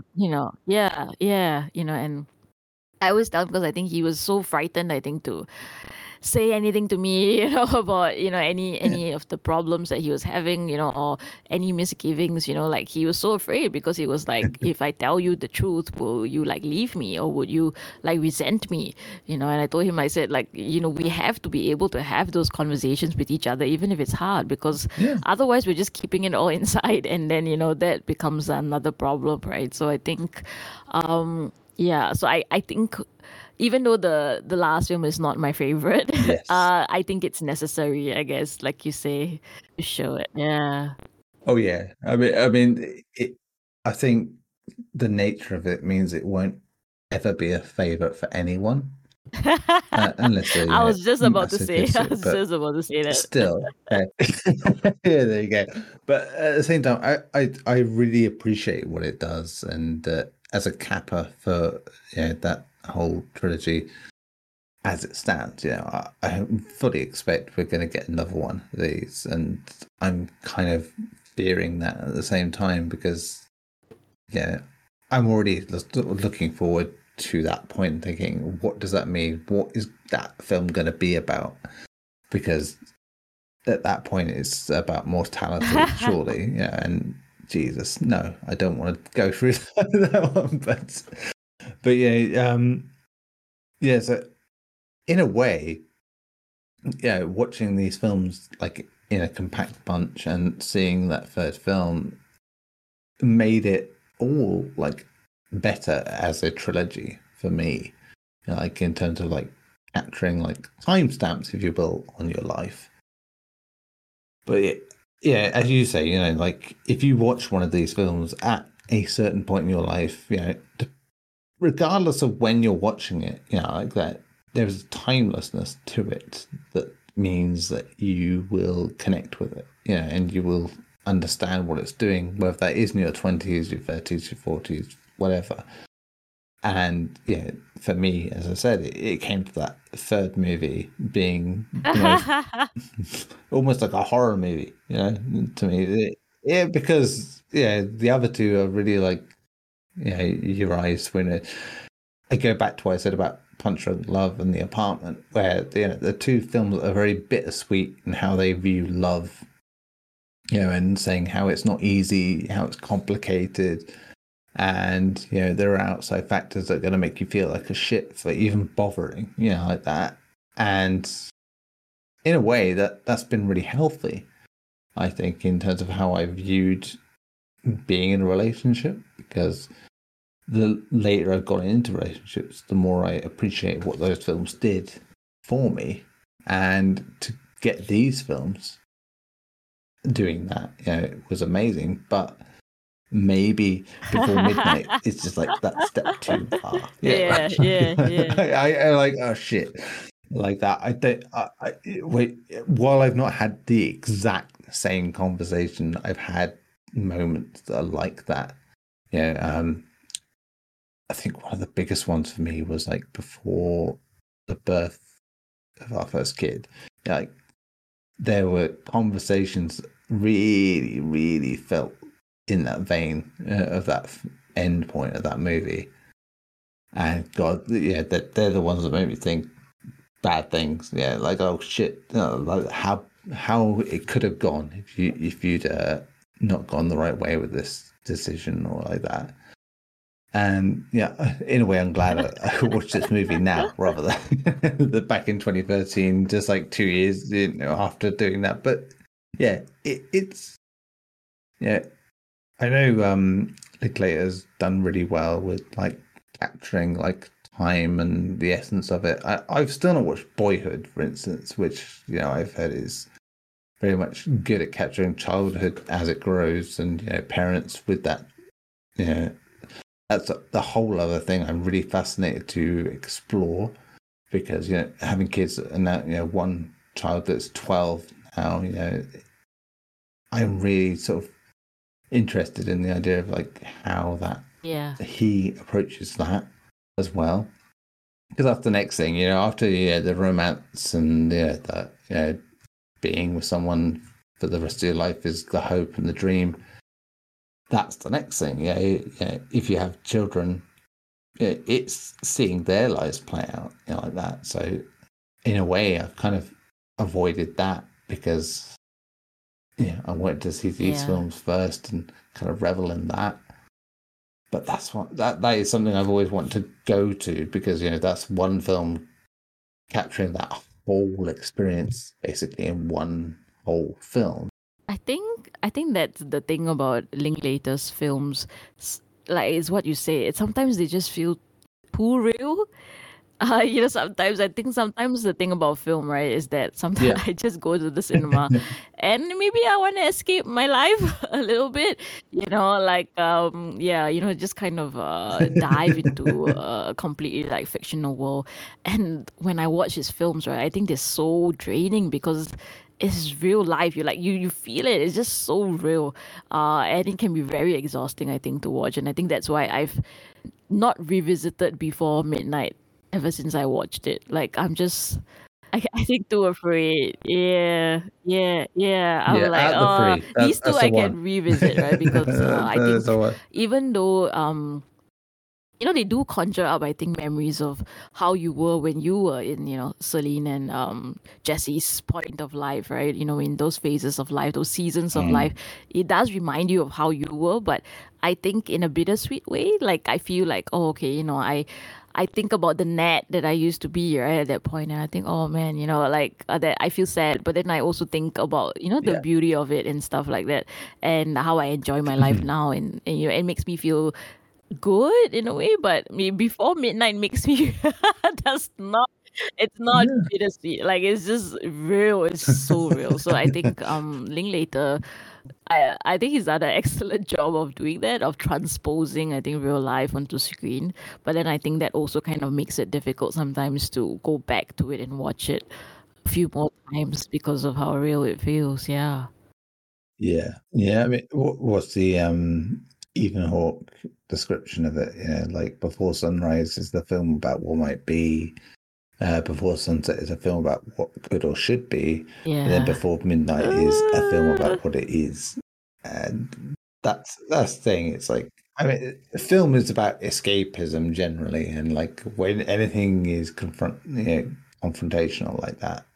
And I always tell him, because I think he was so frightened, I think, to say anything to me, about, any of the problems that he was having, or any misgivings, like he was so afraid, because he was like, if I tell you the truth, will you leave me, or would you resent me, and I told him, I said, we have to be able to have those conversations with each other, even if it's hard, because otherwise we're just keeping it all inside, and then, that becomes another problem, right? So I think, so I think, even though the last film is not my favorite, I think it's necessary, I guess, like you say, to show it. Yeah. Oh yeah. I mean, I think the nature of it means it won't ever be a favorite for anyone, unless they. I was just about to say. That. Still, yeah, there you go. But at the same time, I really appreciate what it does, and as a capper for that whole trilogy as it stands. You know, I fully expect we're going to get another one of these, and I'm kind of fearing that at the same time because, yeah, I'm already looking forward to that point, thinking, what does that mean? What is that film going to be about? Because at that point, it's about mortality, surely. Yeah, and Jesus, no, I don't want to go through that one. But yeah, yeah. So in a way, yeah, watching these films like in a compact bunch and seeing that third film made it all like better as a trilogy for me. You know, like in terms of like capturing like timestamps, if you will, on your life. But yeah, as you say, you know, like if you watch one of these films at a certain point in your life, you know, regardless of when you're watching it, you know, like that, there's a timelessness to it that means that you will connect with it, you know, and you will understand what it's doing, whether that is in your 20s, your 30s, your 40s, whatever. And yeah, for me, as I said, it came to that third movie being almost like a horror movie, you know, to me. Yeah, because yeah, the other two are really like, yeah, your eyes when I go back to what I said about Punch Drunk Love and The Apartment, where the two films are very bittersweet in how they view love, you know, and saying how it's not easy, how it's complicated, and you know there are outside factors that are going to make you feel like a shit for even bothering, you know, like that. And in a way, that's been really healthy, I think, in terms of how I viewed being in a relationship, because the later I've gotten into relationships, the more I appreciate what those films did for me. And to get these films doing that, you know, it was amazing. But maybe Before Midnight it's just like that step too far. Yeah. I like, oh shit, like that. I don't. Wait. While I've not had the exact same conversation, I've had moments that are like that. Yeah. I think one of the biggest ones for me was like before the birth of our first kid. Like there were conversations really, really felt in that vein of that end point of that movie. And God, yeah, they're the ones that make me think bad things. Yeah, like, oh shit, like how it could have gone if you'd not gone the right way with this decision or like that. And yeah, in a way, I'm glad I watched this movie now rather than back in 2013, just like 2 years, you know, after doing that. But yeah, it's yeah. I know Linklater's done really well with like capturing like time and the essence of it. I've still not watched Boyhood, for instance, which, you know, I've heard is very much good at capturing childhood as it grows, and you know, parents with that, you know, that's the whole other thing I'm really fascinated to explore, because, you know, having kids and now, you know, one child that's 12 now, you know, I'm really sort of interested in the idea of like how that he approaches that as well, because that's the next thing, you know, after the romance and that, you know, being with someone for the rest of your life is the hope and the dream. That's the next thing. If you have children, it's seeing their lives play out, you know, like that. So in a way, I've kind of avoided that because I wanted to see these films first and kind of revel in that. But that's what that is something I've always wanted to go to, because, you know, that's one film capturing that whole experience basically in one whole film. I think that's the thing about Linklater's films. Like, it's what you say. Sometimes they just feel too real. You know, sometimes the thing about film, right, is that sometimes I just go to the cinema and maybe I want to escape my life a little bit, you know, like, you know, just kind of dive into a completely like fictional world. And when I watch his films, right, I think they're so draining because it's real life. You like you feel it. It's just so real, and it can be very exhausting, I think, to watch. And I think that's why I've not revisited before midnight ever since I watched it. Like I think too afraid. Yeah, yeah, yeah. I'm Yeah, like, out the three. these two That's the I one. can revisit, right? Because I That's the think one. even though they do conjure up, I think, memories of how you were when you were in, Celine and Jesse's point of life, right? In those phases of life, those seasons of life, it does remind you of how you were, but I think in a bittersweet way. Like I feel like, oh, okay, I think about the Nat that I used to be, right, at that point, and I think, oh man, like that I feel sad, but then I also think about, the Yeah. beauty of it and stuff like that, and how I enjoy my life now, and it makes me feel good in a way, but before midnight makes me does not it's not Yeah. bittersweet. Like it's just real. It's so real. So I think Linklater, I think he's done an excellent job of doing that, of transposing, I think, real life onto screen. But then I think that also kind of makes it difficult sometimes to go back to it and watch it a few more times because of how real it feels. Yeah. Yeah. Yeah. I mean, what's the Ethan Hawke description of it? Like Before Sunrise is the film about what might be. Before Sunset is a film about what could or should be. And then Yeah. Before Midnight is a film about what it is. And that's the thing. It's like, I mean, film is about escapism generally, and like when anything is confrontational like that,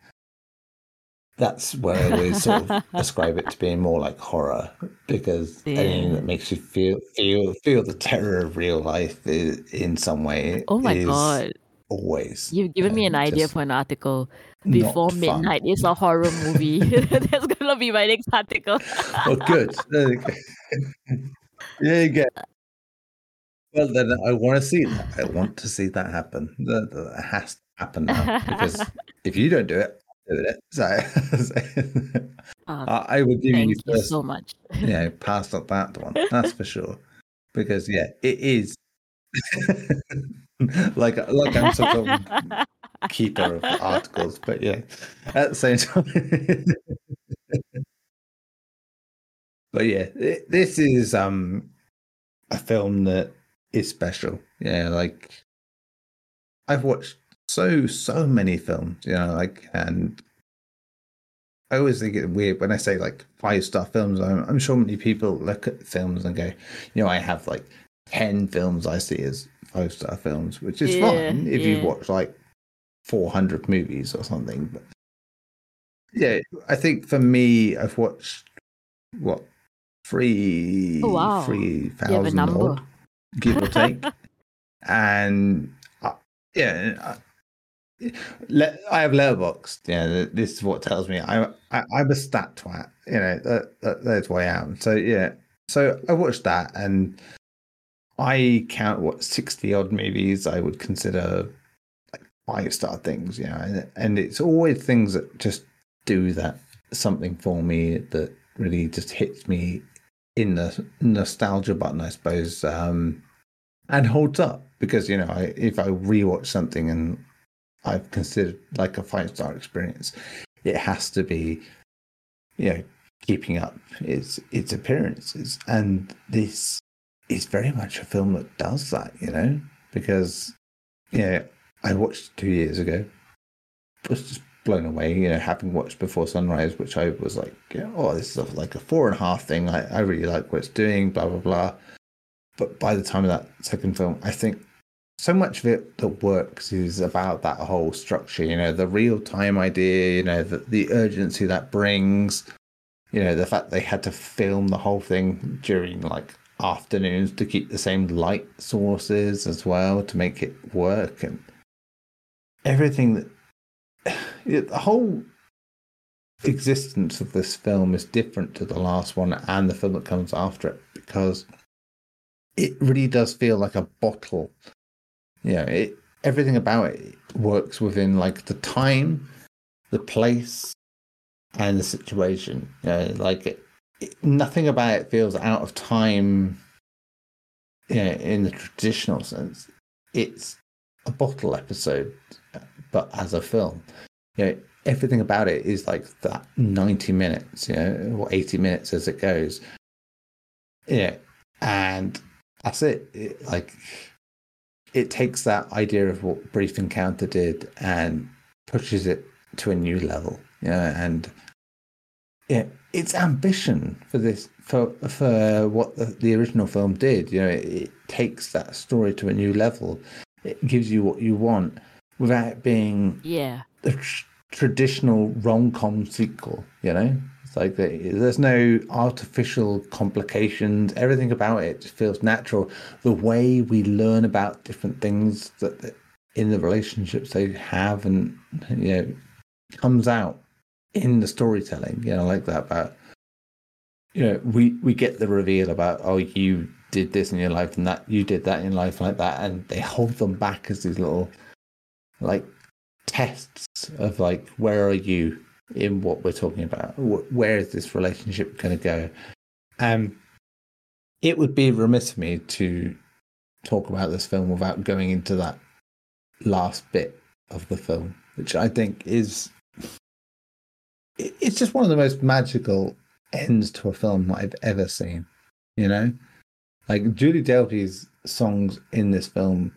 that's where I always sort of ascribe it to being more like horror, because anything Yeah. that makes you feel the terror of real life in some way Oh my is God. always You've given me an idea just for an article. Before not fun. Midnight is a horror movie. That's gonna be my next article. Well, good. There you go. There you go. Well, then I want to see that. I want to see that happen. That has to happen now, because if you don't do it, I'll do it. So Uh, I would give you Thank you first, so much. pass up that one. That's for sure. Because yeah, it is like I'm some sort of keeper of articles, but yeah, at the same time. But yeah, this is a film that is special. Yeah, like I've watched so many films, like, and I always think it's weird when I say like 5-star films. I'm sure many people look at films and go, I have like 10 films I see as 5-star films, which is fine if you've watched like 400 movies or something. But yeah, I think for me, I've watched what Oh wow. You have a 3,000 number. odd, give or take. And yeah, I have Letterboxd. Yeah, this is what tells me I'm a stat twat. That's why I am. So yeah, so I watched that, and I count 60 odd movies I would consider like 5-star things. And it's always things that just do that something for me that really just hits me in the nostalgia button, I suppose, and holds up, because if I rewatch something and I've considered like a 5-star experience, it has to be, keeping up its appearances. And this is very much a film that does that, because I watched 2 years ago, was just blown away, having watched Before Sunrise, which I was like, oh, this is like a 4.5 thing. I really like what it's doing, blah blah blah. But by the time of that second film, I think so much of it that works is about that whole structure, the real time idea, the urgency that brings, the fact they had to film the whole thing during like afternoons to keep the same light sources as well to make it work, and everything that the whole existence of this film is different to the last one and the film that comes after it, because it really does feel like a bottle. Everything about it works within like the time, the place, and the situation. Nothing about it feels out of time. In the traditional sense, it's a bottle episode, but as a film. Everything about it is like that 90 minutes, or 80 minutes as it goes. And that's it. it takes that idea of what Brief Encounter did and pushes it to a new level. And its ambition for this, for what the original film did, it takes that story to a new level. It gives you what you want without being the traditional rom-com sequel. It's like there's no artificial complications. Everything about it just feels natural. The way we learn about different things that in the relationships they have, and comes out in the storytelling. Like that about we get the reveal about, oh, you did this in your life and that you did that in life, like that, and they hold them back as these little like tests of like, where are you in what we're talking about? Where is this relationship going to go? It would be remiss of me to talk about this film without going into that last bit of the film, which I think it's just one of the most magical ends to a film I've ever seen. Like Julie Delpy's songs in this film.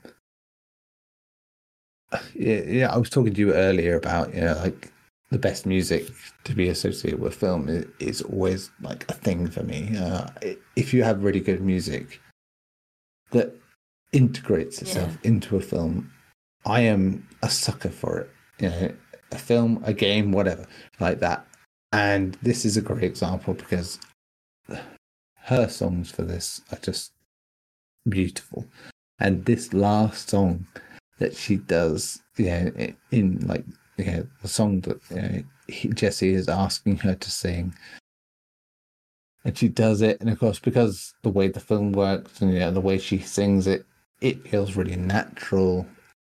Yeah, I was talking to you earlier about like the best music to be associated with film is always like a thing for me. If you have really good music that integrates itself into a film, I am a sucker for it. A film, a game, whatever, like that. And this is a great example because her songs for this are just beautiful. And this last song that she does, in like the song that Jesse is asking her to sing, and she does it, and of course because the way the film works and the way she sings it, it feels really natural.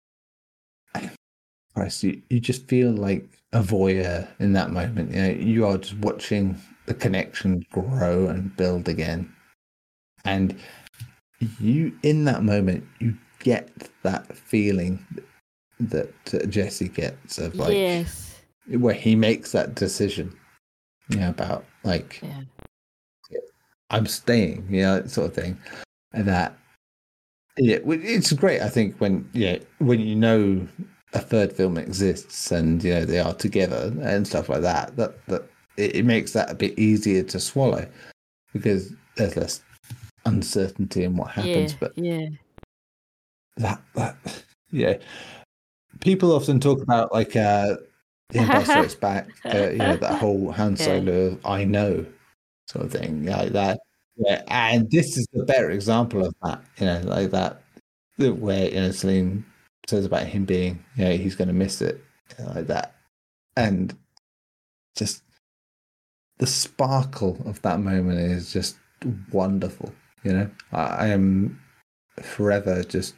Christ, you just feel like a voyeur in that moment. You are just watching the connection grow and build again, and you in that moment you get that feeling that Jesse gets of like where he makes that decision, about like I'm staying, sort of thing, and that it's great. I think when a third film exists and they are together and stuff like that, that it makes that a bit easier to swallow because there's less uncertainty in what happens. That people often talk about like The Empire Strikes Back, that whole Han Solo I know sort of thing, like that. Yeah, and this is the better example of that, like that, where Celine says about him being, he's going to miss it, like that, and just the sparkle of that moment is just wonderful. I am forever just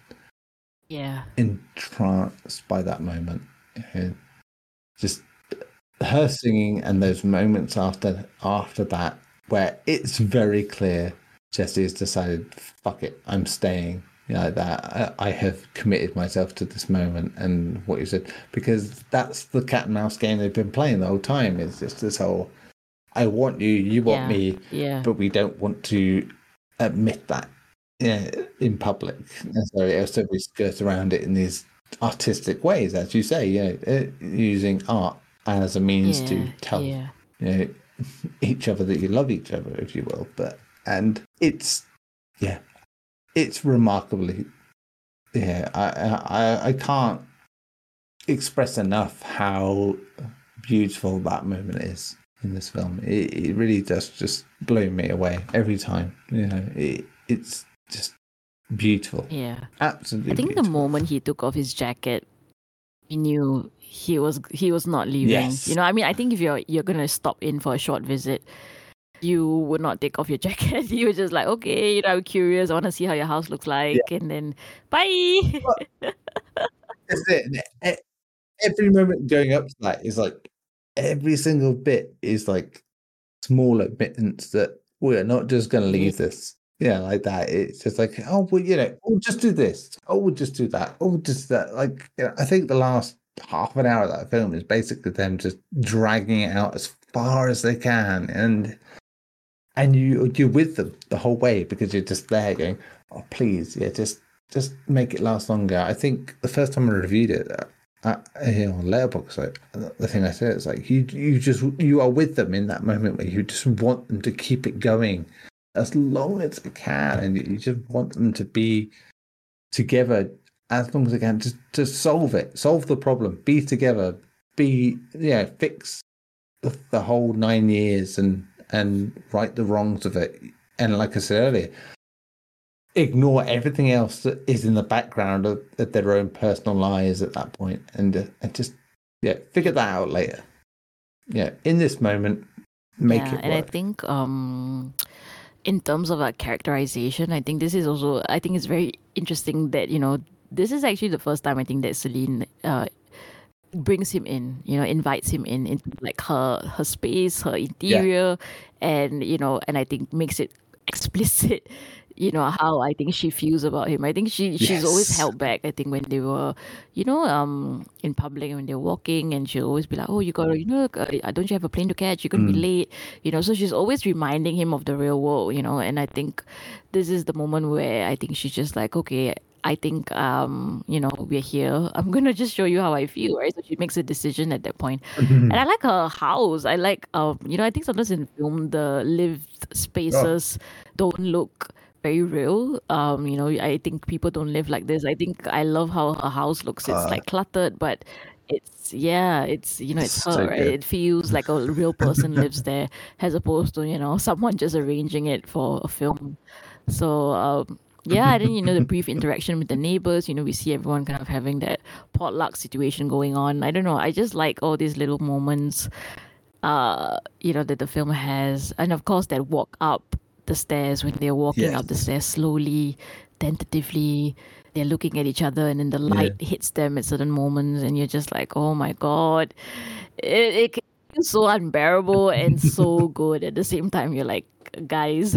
entranced by that moment. Just her singing and those moments after that where it's very clear Jesse has decided, fuck it, I'm staying. That I have committed myself to this moment and what you said, because that's the cat and mouse game they've been playing the whole time. It's just this whole, I want you, you want me, but we don't want to admit that in public necessarily. So we skirt around it in these artistic ways, as you say, using art as a means to tell each other that you love each other, if you will. And it's remarkably, I can't express enough how beautiful that moment is in this film. It really does just blow me away every time. It's just beautiful. Yeah, absolutely. I think beautiful. the moment he took off his jacket, we knew he was not leaving. Yes. I mean, I think if you're gonna stop in for a short visit, you would not take off your jacket. You were just like, okay, I'm curious. I want to see how your house looks like, and then bye. That's it. Every moment going up to that is like, every single bit is like small admittance that we're not just going to leave this. Like that. It's just like, oh, well, we'll just do this. Oh, we'll just do that. Oh, just that. Like, I think the last half an hour of that film is basically them just dragging it out as far as they can, and you're with them the whole way because you're just there going, oh, please, just just make it last longer. I think the first time I reviewed it, on Letterboxd, like the thing I said is like you are with them in that moment where you just want them to keep it going as long as it can, and you just want them to be together as long as they can, just to solve the problem, be together, fix the whole 9 years and right the wrongs of it. And like I said earlier, ignore everything else that is in the background of their own personal lives at that point, and just figure that out later. In this moment, make it work. And I think in terms of characterization, I think this is also, I think it's very interesting that, this is actually the first time I think that Celine brings him in, invites him in into like her space, her interior, and and I think makes it explicit, how I think she feels about him. I think she's always held back. I think when they were, in public, when they're walking, and she'll always be like, "Oh, you gotta, don't you have a plane to catch? You're gonna be late." So she's always reminding him of the real world, and I think this is the moment where I think she's just like, okay, I think we're here. I'm gonna just show you how I feel, right? So she makes a decision at that point. And I like her house. I like I think sometimes in film the lived spaces don't look very real. I think people don't live like this. I think I love how her house looks. It's like cluttered, but it's it's her, so right? good. It feels like a real person lives there, as opposed to someone just arranging it for a film. So and then the brief interaction with the neighbors, we see everyone kind of having that potluck situation going on. I don't know, I just like all these little moments that the film has. And of course that walk up the stairs, when they're walking up the stairs slowly, tentatively, they're looking at each other, and then the light hits them at certain moments, and you're just like, oh my god, it feels so unbearable and so good at the same time. You're like, guys.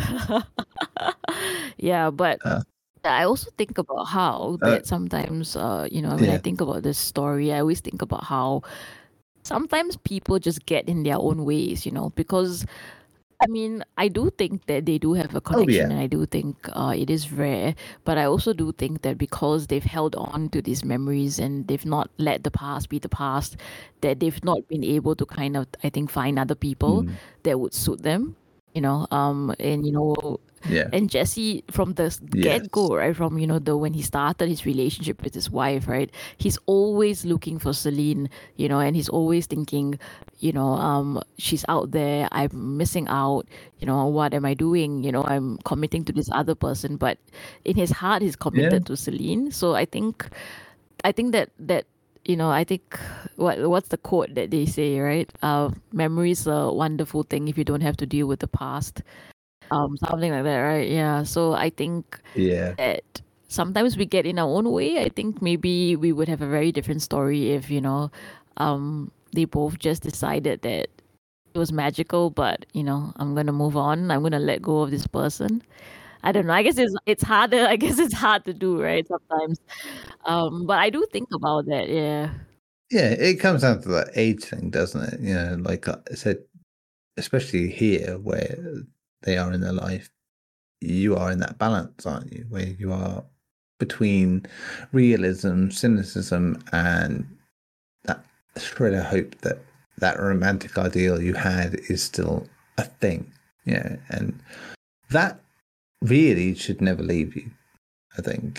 But I also think about how that sometimes when I think about this story, I always think about how sometimes people just get in their own ways, because I mean, I do think that they do have a connection, and I do think it is rare. But I also do think that because they've held on to these memories and they've not let the past be the past, that they've not been able to kind of, I think, find other people that would suit them. And Jesse, from the get-go, right, from when he started his relationship with his wife, right, he's always looking for Celine, and he's always thinking, she's out there, I'm missing out, what am I doing, I'm committing to this other person, but in his heart he's committed to Celine. So I think that I think what's the quote that they say, right? Memory is a wonderful thing if you don't have to deal with the past. Something like that, right? Yeah. So I think that sometimes we get in our own way. I think maybe we would have a very different story if they both just decided that it was magical, but I'm gonna move on. I'm gonna let go of this person. I don't know. I guess it's harder. I guess it's hard to do, right? Sometimes. But I do think about that. Yeah. Yeah, it comes down to that age thing, doesn't it? Like I said, especially here where they are in their life, you are in that balance, aren't you? Where you are between realism, cynicism, and that shred of hope that that romantic ideal you had is still a thing. And that really should never leave you. I think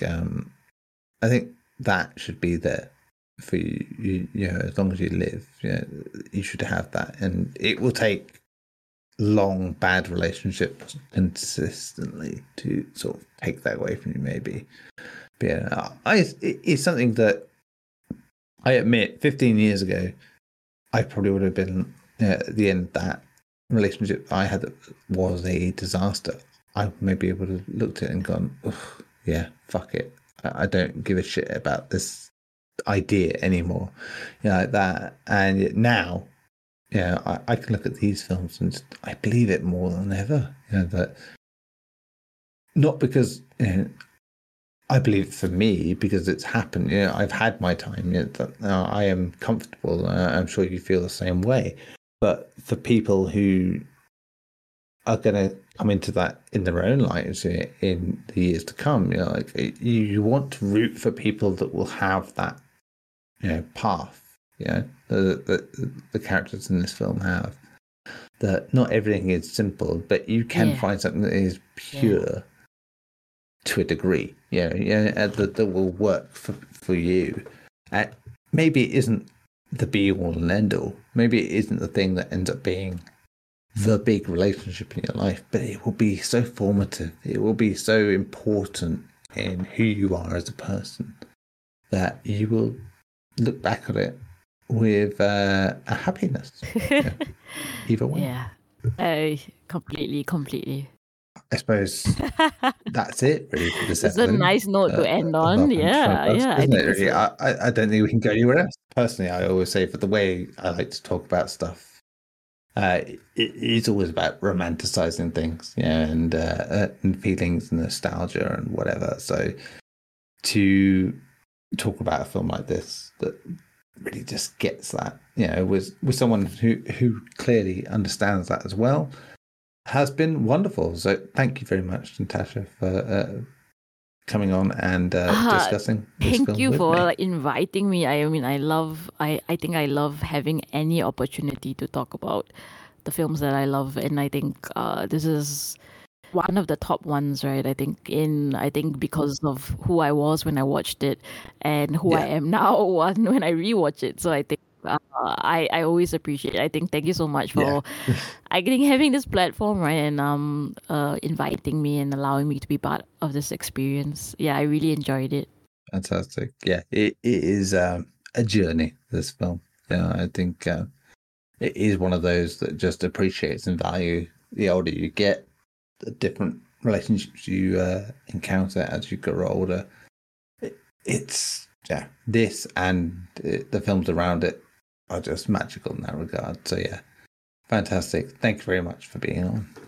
that should be there for you. As long as you live, you should have that, and it will take long bad relationships consistently to sort of take that away from you, maybe. But it's something that I admit 15 years ago I probably would have been at the end of that relationship I had that was a disaster. I maybe would have looked at it and gone, fuck it, I don't give a shit about this idea anymore, like that. And now I can look at these films and I believe it more than ever. That not because I believe it for me, because it's happened. I've had my time. I am comfortable. I'm sure you feel the same way. But for people who are going to come into that in their own lives in the years to come. You know, like you want to root for people that will have that, you know, path. You know, the characters in this film have that. Not everything is simple, but you can find something that is pure to a degree. You know, that will work for you. Maybe it isn't the be all and end all. Maybe it isn't the thing that ends up being the big relationship in your life, but it will be so formative. It will be so important in who you are as a person that you will look back at it with a happiness. Yeah. Either way. Yeah, completely. I suppose that's it really for this It's episode. a nice note to end on. Yeah. Isn't it really? I don't think we can go anywhere else. Personally, I always say for the way I like to talk about stuff, it's always about romanticizing things, and feelings and nostalgia and whatever. So to talk about a film like this that really just gets that, with someone who clearly understands that as well, has been wonderful. So thank you very much, Natasha, for coming on and discussing this film. Thank you with for me. inviting me. I mean, I think I love having any opportunity to talk about the films that I love, and I think this is one of the top ones, right? I think because of who I was when I watched it and who I am now when I rewatch it. So I think I always appreciate it. I think thank you so much for having this platform, right? And inviting me and allowing me to be part of this experience. Yeah, I really enjoyed it. Fantastic. Yeah, it is a journey, this film. Yeah, I think it is one of those that just appreciates and value the older you get, the different relationships you encounter as you grow older. It's this and the films around it are just magical in that regard. So yeah, fantastic. Thank you very much for being on.